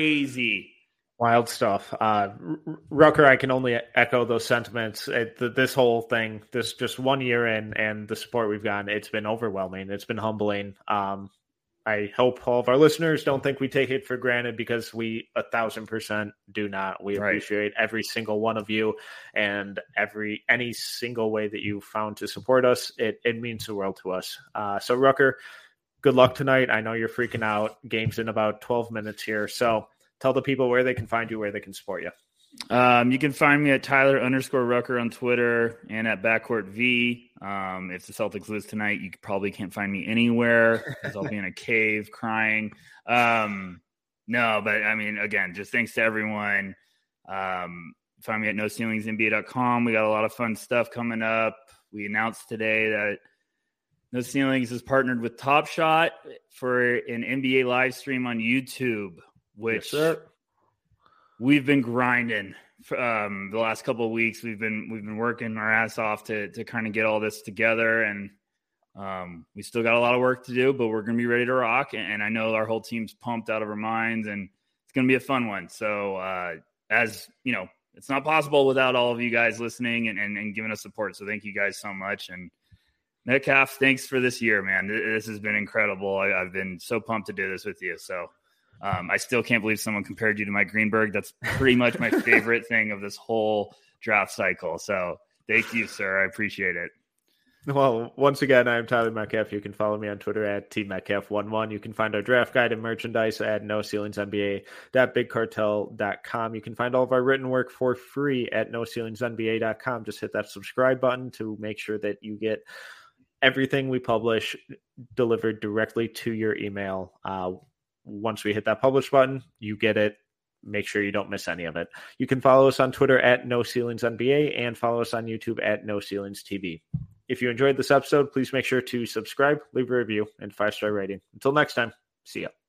Wild stuff. Rucker, I can only echo those sentiments. This whole thing, this just 1 year in, and the support we've gotten, it's been overwhelming. It's been humbling. I hope all of our listeners don't think we take it for granted, because we 1,000% do not. We appreciate every single one of you, and any single way that you found to support us. It means the world to us. So Rucker, good luck tonight. I know you're freaking out. Game's in about 12 minutes here. So tell the people where they can find you, where they can support you. You can find me at Tyler_Rucker on Twitter and at BackcourtV. If the Celtics lose tonight, you probably can't find me anywhere because I'll be in a cave crying. No, but I mean, again, just thanks to everyone. Find me at NoCeilingsNBA.com. We got a lot of fun stuff coming up. We announced today that No Ceilings is partnered with Top Shot for an NBA live stream on YouTube, which we've been grinding the last couple of weeks. We've been working our ass off to kind of get all this together, and we still got a lot of work to do, but we're going to be ready to rock. And I know our whole team's pumped out of our minds, and it's going to be a fun one. So as you know, it's not possible without all of you guys listening and giving us support. So thank you guys so much. And Metcalf, thanks for this year, man. This has been incredible. I've been so pumped to do this with you. So I still can't believe someone compared you to Mike Greenberg. That's pretty much my favorite thing of this whole draft cycle. So thank you, sir. I appreciate it. Well, once again, I'm Tyler Metcalf. You can follow me on Twitter at TMetcalf11. You can find our draft guide and merchandise at NoCeilingsNBA.BigCartel.com. You can find all of our written work for free at NoCeilingsNBA.com. Just hit that subscribe button to make sure that you get everything we publish delivered directly to your email. Once we hit that publish button, you get it. Make sure you don't miss any of it. You can follow us on Twitter at NoCeilingsNBA and follow us on YouTube at NoCeilingsTV. If you enjoyed this episode, please make sure to subscribe, leave a review, and 5-star rating. Until next time, see ya.